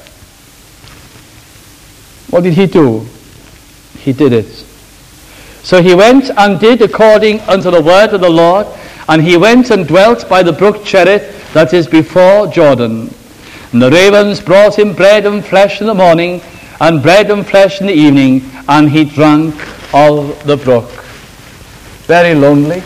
What did he do? He did it. So he went and did according unto the word of the Lord, and he went and dwelt by the brook Cherith, that is before Jordan. And the ravens brought him bread and flesh in the morning, and bread and flesh in the evening, and he drank of the brook. Very lonely.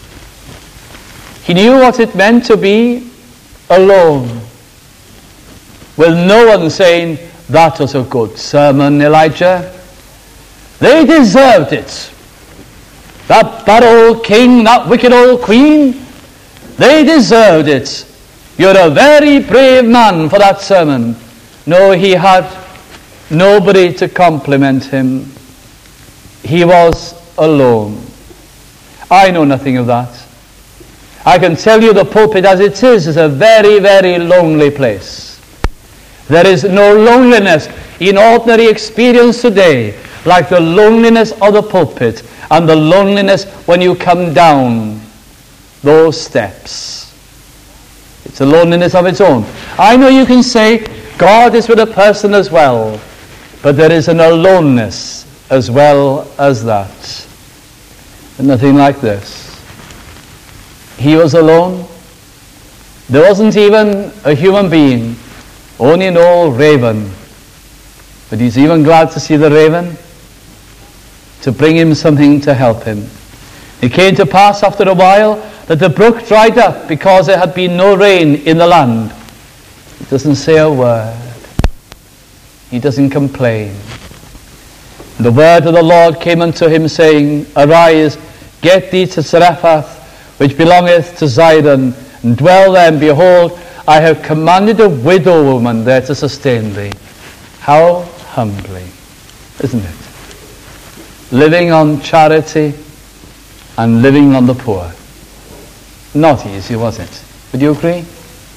He knew what it meant to be alone, with no one saying, that was a good sermon, Elijah. They deserved it. That bad old king, that wicked old queen, they deserved it. You're a very brave man for that sermon. No, he had nobody to compliment him. He was alone. I know nothing of that. I can tell you the pulpit as it is a very, very lonely place. There is no loneliness in ordinary experience today like the loneliness of the pulpit and the loneliness when you come down those steps. It's a loneliness of its own. I know you can say God is with a person as well, but there is an aloneness as well as that. And nothing like this. He was alone. There wasn't even a human being, only an old raven. But he's even glad to see the raven, to bring him something to help him. It came to pass after a while that the brook dried up because there had been no rain in the land. He doesn't say a word. He doesn't complain. And the word of the Lord came unto him, saying, Arise, get thee to Zarephath, which belongeth to Zidon, and dwell there, and behold, I have commanded a widow woman there to sustain thee. How humbly, isn't it? Living on charity and living on the poor. Not easy, was it? Would you agree?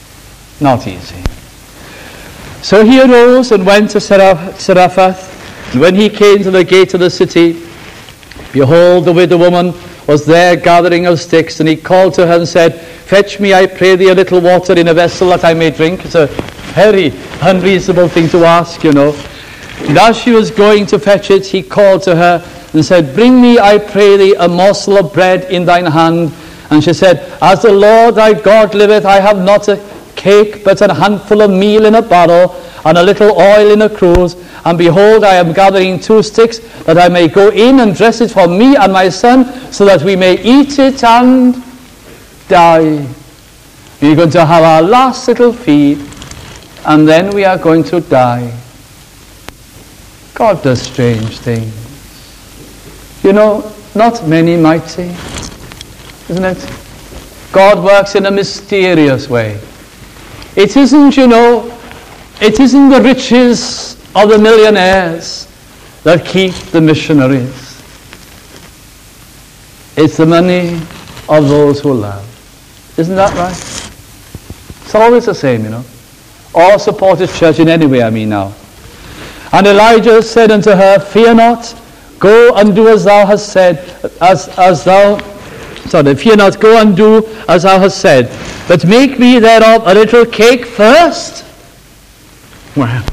Not easy. So he arose and went to Zarephath, and when he came to the gate of the city, behold, the widow woman was there gathering of sticks, and he called to her and said, Fetch me, I pray thee, a little water in a vessel that I may drink. It's a very unreasonable thing to ask, you know. And as she was going to fetch it, he called to her and said, Bring me, I pray thee, a morsel of bread in thine hand. And she said, As the Lord thy God liveth, I have not a cake, but a handful of meal in a barrel, and a little oil in a cruse. And behold, I am gathering 2 sticks, that I may go in and dress it for me and my son, so that we may eat it and die. We're going to have our last little feed, and then we are going to die. God does strange things. You know, not many might say, isn't it? God works in a mysterious way. It isn't, you know, it isn't the riches of the millionaires that keep the missionaries. It's the money of those who love. Isn't that right? It's always the same, you know. All support his church in any way, I mean now. And Elijah said unto her, Fear not, go and do as thou hast said, fear not, go and do as thou hast said, but make me thereof a little cake first. Well,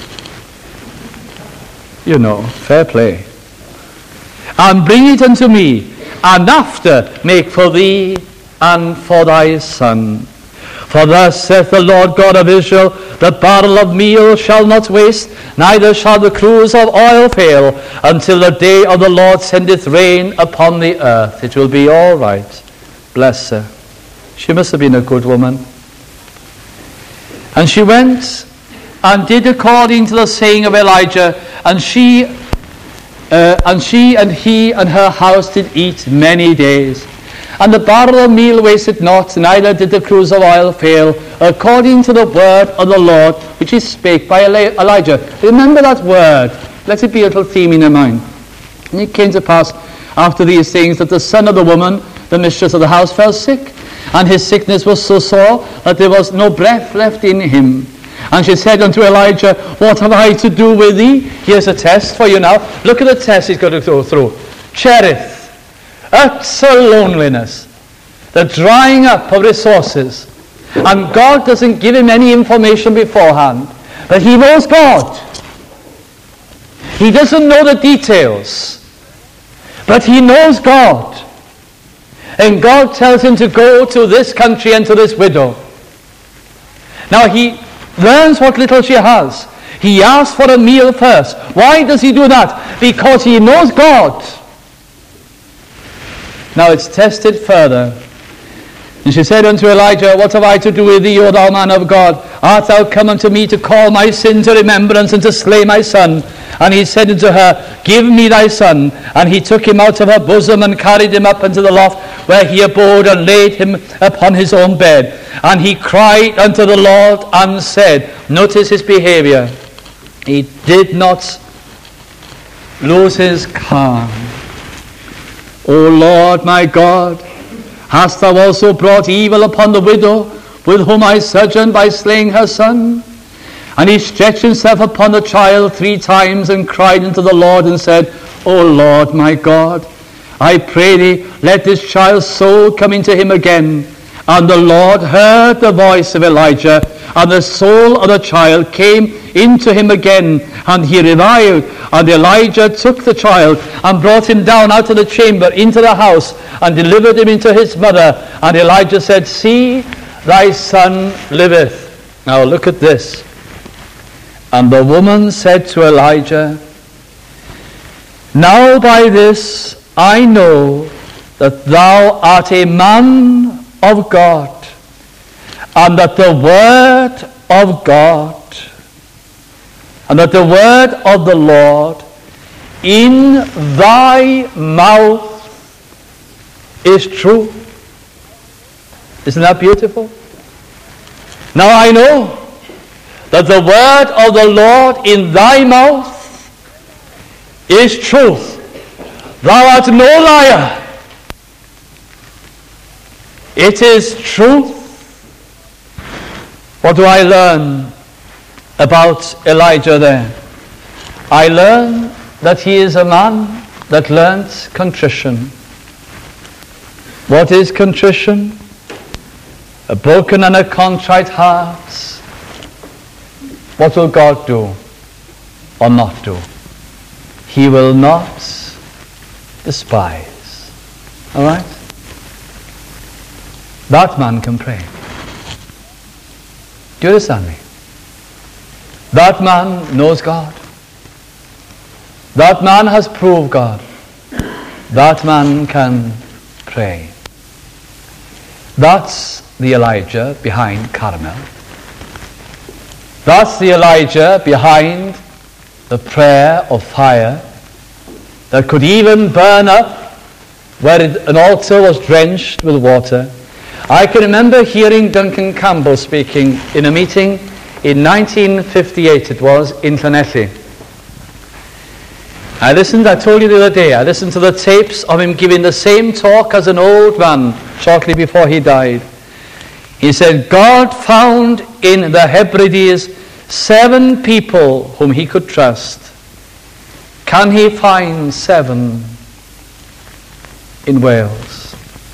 you know, fair play. And bring it unto me, and after make for thee and for thy son. For thus saith the Lord God of Israel, the barrel of meal shall not waste, neither shall the cruse of oil fail, until the day of the Lord sendeth rain upon the earth. It will be all right. Bless her. She must have been a good woman. And she went and did according to the saying of Elijah, and she and he and her house did eat many days. And the barrel of meal wasted not, neither did the cruse of oil fail, according to the word of the Lord, which he spake by Elijah. Remember that word. Let it be a little theme in your mind. And it came to pass after these things that the son of the woman, the mistress of the house, fell sick, and his sickness was so sore that there was no breath left in him. And she said unto Elijah, What have I to do with thee? Here's a test for you now. Look at the test he's got to go through. Cherith. Utter loneliness, the drying up of resources, and God doesn't give him any information beforehand, but he knows God. He doesn't know the details, but he knows God, and God tells him to go to this country and to this widow. Now he learns what little she has. He asks for a meal first. Why does he do that? Because he knows God. Now it's tested further. And she said unto Elijah, What have I to do with thee, O thou man of God? Art thou come unto me to call my sin to remembrance and to slay my son? And he said unto her, Give me thy son. And he took him out of her bosom and carried him up into the loft, where he abode, and laid him upon his own bed. And he cried unto the Lord and said, notice his behavior. He did not lose his calm. O Lord my God, hast thou also brought evil upon the widow with whom I sojourned by slaying her son? And he stretched himself upon the child 3 times and cried unto the Lord and said, O Lord my God, I pray thee, let this child's soul come into him again. And the Lord heard the voice of Elijah, and the soul of the child came into him again, and he revived. And Elijah took the child and brought him down out of the chamber into the house and delivered him into his mother. And Elijah said, See, thy son liveth. Now look at this. And the woman said to Elijah, Now by this I know that thou art a man of God, and that the word of God, and that the word of the Lord in thy mouth is true. Isn't that beautiful? Now I know that the word of the Lord in thy mouth is truth. Thou art no liar. It is truth. What do I learn about Elijah there? I learn that he is a man that learnt contrition. What is contrition? A broken and a contrite heart. What will God do or not do? He will not despise. All right? That man can pray. Do you understand me? That man knows God. That man has proved God. That man can pray. That's the Elijah behind Carmel. That's the Elijah behind the prayer of fire that could even burn up where an altar was drenched with water. I can remember hearing Duncan Campbell speaking in a meeting in 1958, it was, in Llanelli. I told you the other day, I listened to the tapes of him giving the same talk as an old man shortly before he died. He said, God found in the Hebrides 7 people whom he could trust. Can he find 7 in Wales?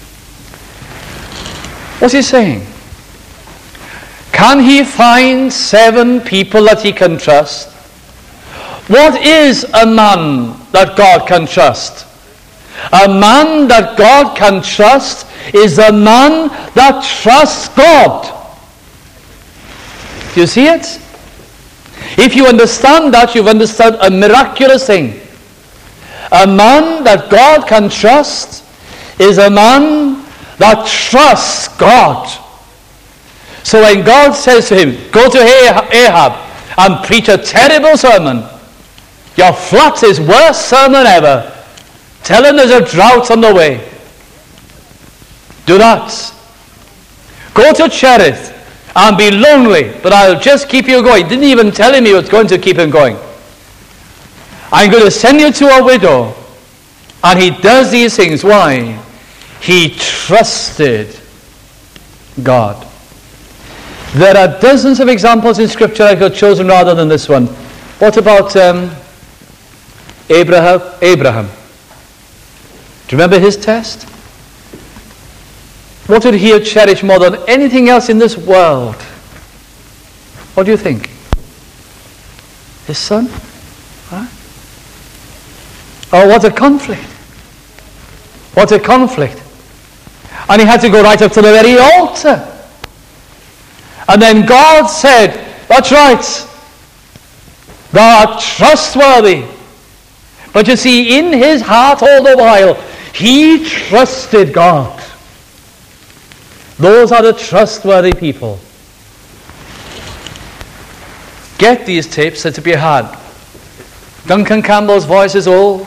What's he saying? Can he find 7 people that he can trust? What is a man that God can trust? A man that God can trust is a man that trusts God. Do you see it? If you understand that, you've understood a miraculous thing. A man that God can trust is a man that trusts God. So when God says to him, go to Ahab and preach a terrible sermon, your flattest worst sermon ever, tell him there's a drought on the way. Do that. Go to Cherith and be lonely, but I'll just keep you going. Didn't even tell him he was going to keep him going. I'm going to send you to a widow. And he does these things. Why? He trusted God. There are dozens of examples in Scripture I could have chosen rather than this one. What about Abraham? Do you remember his test? What would he have cherished more than anything else in this world? What do you think? His son? Huh? Oh, what a conflict. What a conflict. And he had to go right up to the very altar. And then God said, that's right. Thou art trustworthy. But you see, in his heart all the while, he trusted God. Those are the trustworthy people. Get these tapes that to be had. Duncan Campbell's voice is old.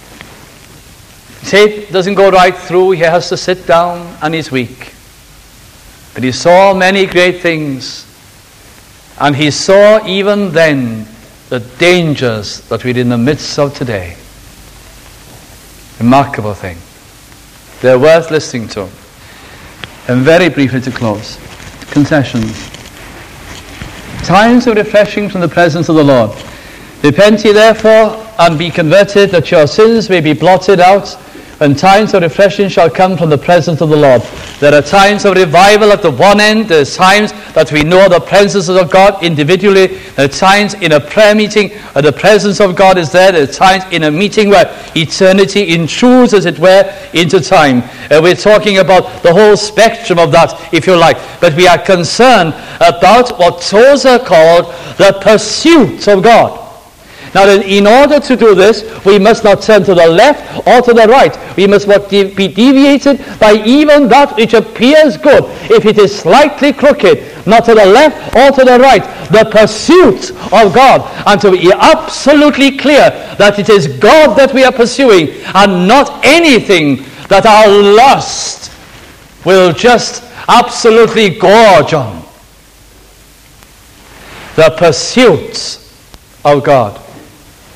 Tape doesn't go right through. He has to sit down and he's weak. But he saw many great things. And he saw even then the dangers that we're in the midst of today. Remarkable thing. They're worth listening to. And very briefly to close. Concessions. Times of refreshing from the presence of the Lord. Repent ye therefore and be converted, that your sins may be blotted out, and times of refreshing shall come from the presence of the Lord. There are times of revival at the one end. There's times that we know the presence of God individually. There are times in a prayer meeting where the presence of God is there. There are times in a meeting where eternity intrudes, as it were, into time. We're talking about the whole spectrum of that, if you like. But we are concerned about what Tozer called the pursuit of God. Now, in order to do this, we must not turn to the left or to the right. We must not be deviated by even that which appears good, if it is slightly crooked, not to the left or to the right. The pursuit of God, and to be absolutely clear that it is God that we are pursuing, and not anything that our lust will just absolutely gorge on. The pursuit of God.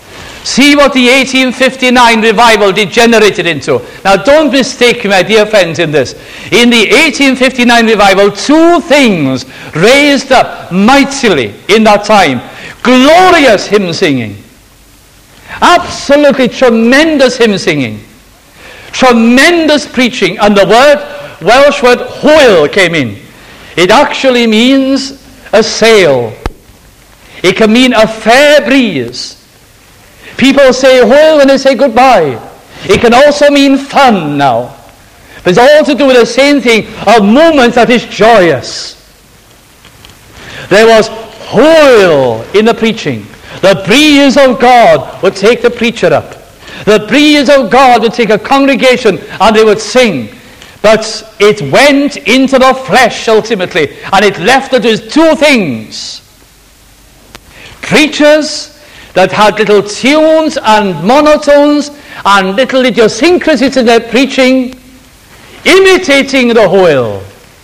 See what the 1859 revival degenerated into. Now don't mistake me, my dear friends, in this. In the 1859 revival, two things raised up mightily in that time. Glorious hymn singing. Absolutely tremendous hymn singing. Tremendous preaching. And the Welsh word hwyl came in. It actually means a sail. It can mean a fair breeze. People say hwyl when they say goodbye. It can also mean fun now. But it's all to do with the same thing, a moment that is joyous. There was hwyl in the preaching. The breeze of God would take the preacher up. The breeze of God would take a congregation and they would sing. But it went into the flesh ultimately, and it left it with two things. Preachers that had little tunes and monotones and little idiosyncrasies in their preaching, imitating the hwyl,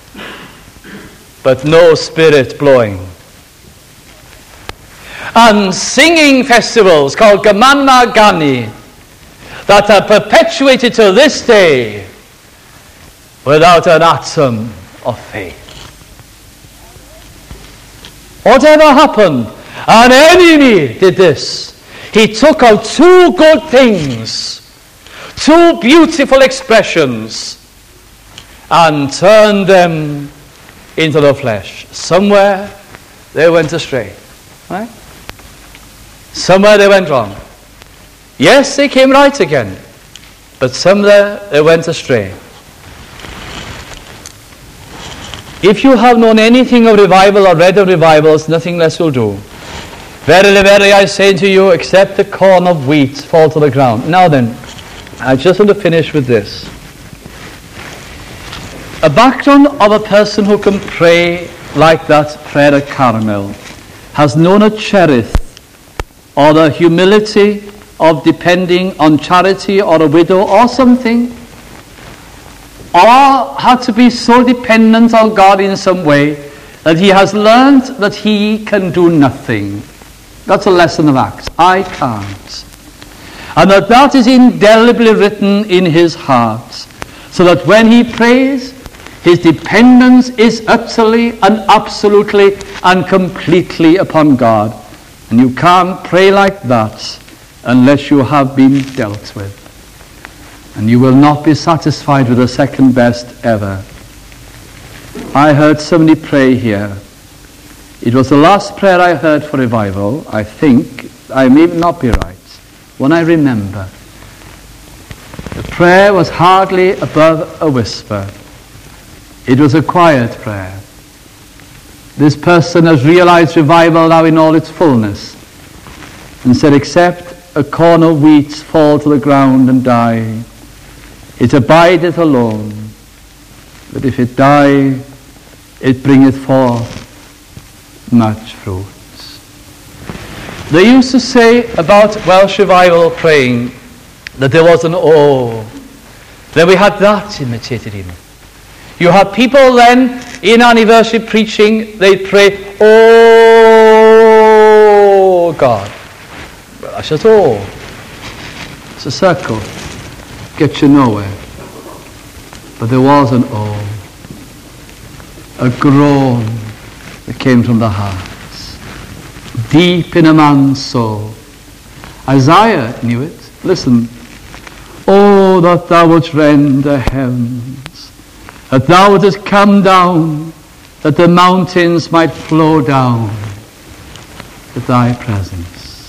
but no spirit blowing. And singing festivals called Gamanna Gani that are perpetuated to this day without an atom of faith. Whatever happened? An enemy did this. He took out two good things, two beautiful expressions, and turned them into the flesh. Somewhere they went astray. Right? Somewhere they went wrong. Yes, they came right again, but somewhere they went astray. If you have known anything of revival or read of revivals, nothing less will do. Verily, verily, I say to you, except the corn of wheat fall to the ground. Now then, I just want to finish with this. A background of a person who can pray like that prayer at Carmel has known a cherith, or the humility of depending on charity or a widow or something, or had to be so dependent on God in some way that he has learned that he can do nothing. That's a lesson of Acts. I can't. And that is indelibly written in his heart, so that when he prays, his dependence is utterly and absolutely and completely upon God. And you can't pray like that unless you have been dealt with. And you will not be satisfied with the second best ever. I heard somebody pray here. It was the last prayer I heard for revival. I think, I may not be right, when I remember. The prayer was hardly above a whisper. It was a quiet prayer. This person has realized revival now in all its fullness, and said, except a corn of wheat fall to the ground and die, it abideth alone. But if it die, it bringeth forth much fruit. They used to say about Welsh revival praying that there was an oh. Then we had that imitated him. You had people then in anniversary preaching, they'd pray, oh God. Well, that's just oh. It's a circle. Gets you nowhere. But there was an oh. A groan that came from the heart, deep in a man's soul. Isaiah knew it. Listen. Oh, that thou wouldst rend the heavens, that thou wouldst come down, that the mountains might flow down with thy presence.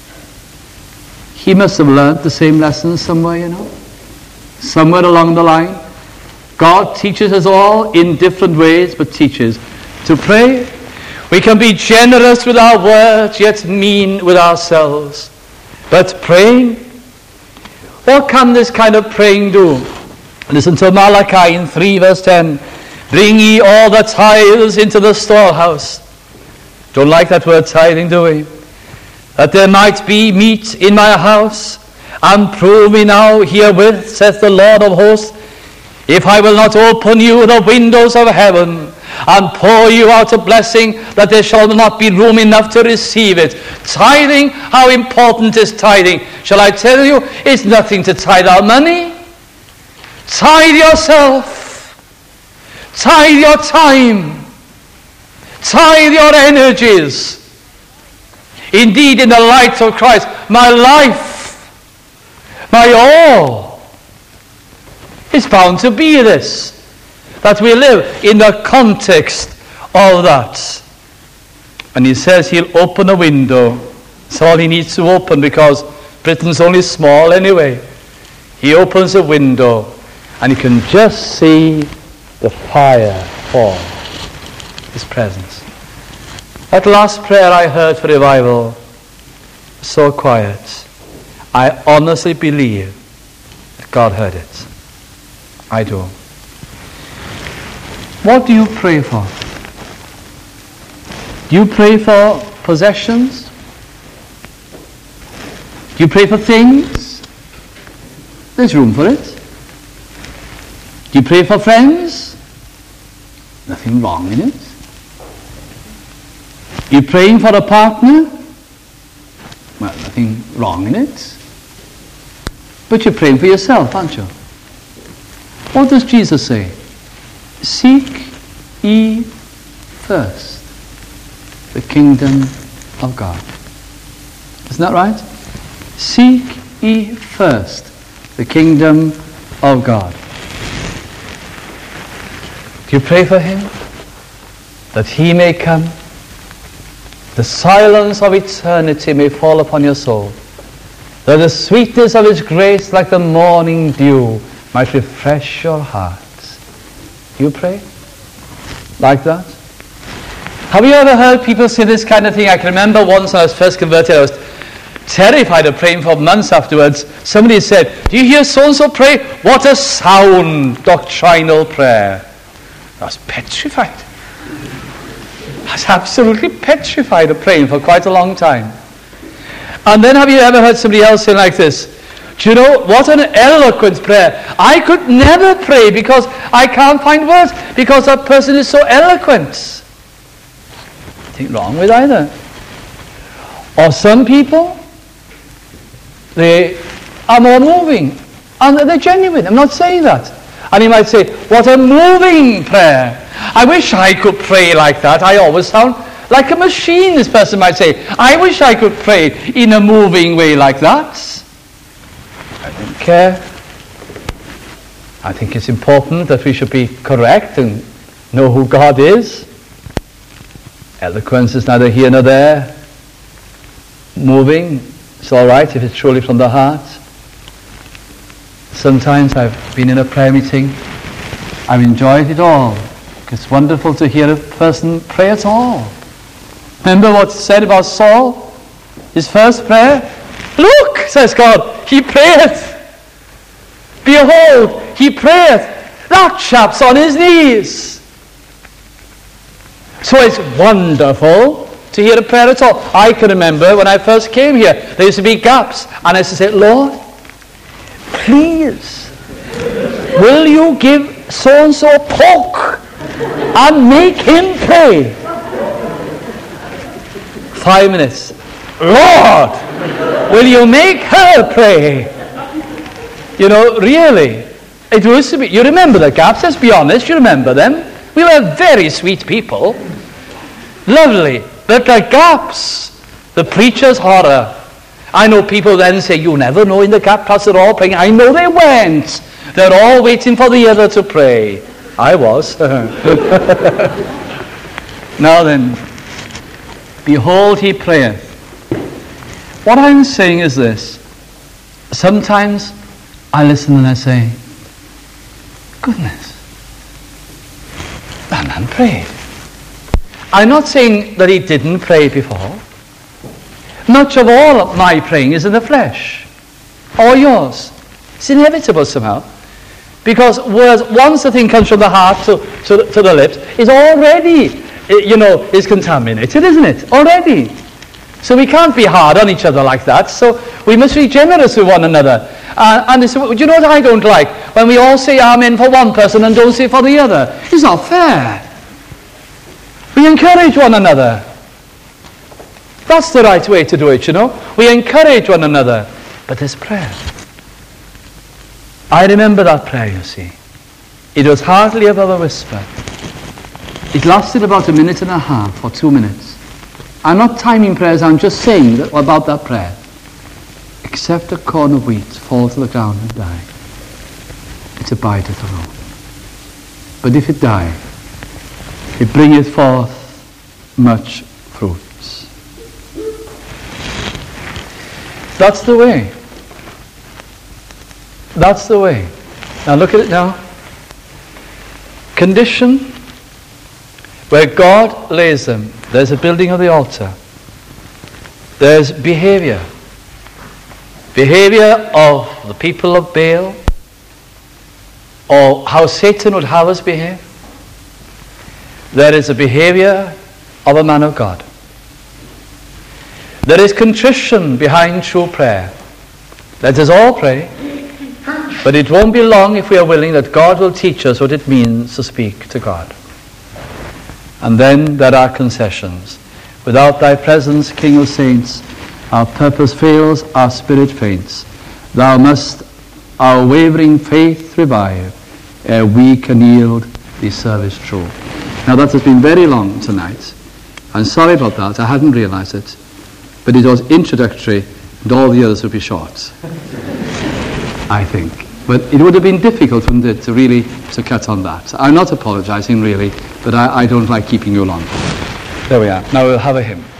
He must have learnt the same lesson somewhere, you know. Somewhere along the line. God teaches us all in different ways, but teaches. To pray, we can be generous with our words, yet mean with ourselves. But praying, what can this kind of praying do? Listen to Malachi in 3 verse 10. Bring ye all the tithes into the storehouse. Don't like that word tithing, do we? That there might be meat in my house, and prove me now herewith, saith the Lord of hosts, if I will not open you the windows of heaven, and pour you out a blessing that there shall not be room enough to receive it. Tithing, how important is tithing? Shall I tell you, it's nothing to tithe our money. Tithe yourself. Tithe your time. Tithe your energies. Indeed, in the light of Christ, my life, my all, is bound to be this, that we live in the context of that. And he says he'll open a window. That's all he needs to open, because Britain's only small anyway. He opens a window and you can just see the fire fall. His presence. That last prayer I heard for revival, so quiet. I honestly believe that God heard it. I do. What do you pray for? Do you pray for possessions? Do you pray for things? There's room for it. Do you pray for friends? Nothing wrong in it. You're praying for a partner? Well, nothing wrong in it. But you're praying for yourself, aren't you? What does Jesus say? Seek ye first the kingdom of God. Isn't that right? Seek ye first the kingdom of God. Do you pray for him? That he may come, the silence of eternity may fall upon your soul, that the sweetness of his grace like the morning dew might refresh your hearts. You pray like that? Have you ever heard people say this kind of thing? I can remember once when I was first converted, I was terrified of praying for months afterwards. Somebody said, do you hear so-and-so pray? What a sound doctrinal prayer. I was petrified. I was absolutely petrified of praying for quite a long time. And then have you ever heard somebody else say like this? Do you know, what an eloquent prayer. I could never pray because I can't find words, because that person is so eloquent. Nothing wrong with either. Or some people, they are more moving. And they're genuine. I'm not saying that. And he might say, what a moving prayer. I wish I could pray like that. I always sound like a machine, this person might say. I wish I could pray in a moving way like that. I don't care. I think it's important that we should be correct and know who God is. Eloquence is neither here nor there. Moving, it's all right if it's truly from the heart. Sometimes I've been in a prayer meeting. I've enjoyed it all. It's wonderful to hear a person pray at all. Remember what's said about Saul? His first prayer? Look, says God, he prayeth. Behold, he prayeth. That chap's on his knees. So it's wonderful to hear a prayer at all. I can remember when I first came here, there used to be gaps. And I used to say, Lord, please, will you give so-and-so pork and make him pray? 5 minutes. Lord, will you make her pray? You know, really, it used to be. You remember the gaps, let's be honest, you remember them. We were very sweet people. Lovely. But the gaps, the preacher's horror. I know people then say, you never know in the gap class they're all praying. I know they went. They're all waiting for the other to pray. I was. Now then, behold, he prayeth. What I'm saying is this. Sometimes I listen and I say, goodness, that man prayed. I'm not saying that he didn't pray before. Much of all of my praying is in the flesh, or yours. It's inevitable somehow. Because words, once the thing comes from the heart to the lips, is already, is contaminated, isn't it? Already. So we can't be hard on each other like that. So we must be generous with one another. And do you know what I don't like? When we all say amen for one person and don't say for the other. It's not fair. encourage one another. That's the right way to do it, you know. We encourage one another. But there's prayer. I remember that prayer, you see. It was hardly above a whisper. It lasted about 1.5 minutes or 2 minutes. I'm not timing prayers, I'm just saying about that prayer. Except a corn of wheat fall to the ground and die, it abideth alone. But if it die, it bringeth forth much fruits. That's the way. That's the way. Now look at it now. Condition where God lays them. There's a building of the altar. There's behavior. Behavior of the people of Baal, or how Satan would have us behave. There is a behavior of a man of God. There is contrition behind true prayer. Let us all pray, but it won't be long if we are willing that God will teach us what it means to speak to God. And then there are concessions. Without thy presence, King of saints, our purpose fails, our spirit faints. Thou must our wavering faith revive, ere we can yield thee service true. Now that has been very long tonight. I'm sorry about that, I hadn't realized it. But it was introductory, and all the others would be short, I think. But it would have been difficult, wouldn't it, to cut on that. I'm not apologizing really, but I don't like keeping you long. There we are. Now we'll have a hymn.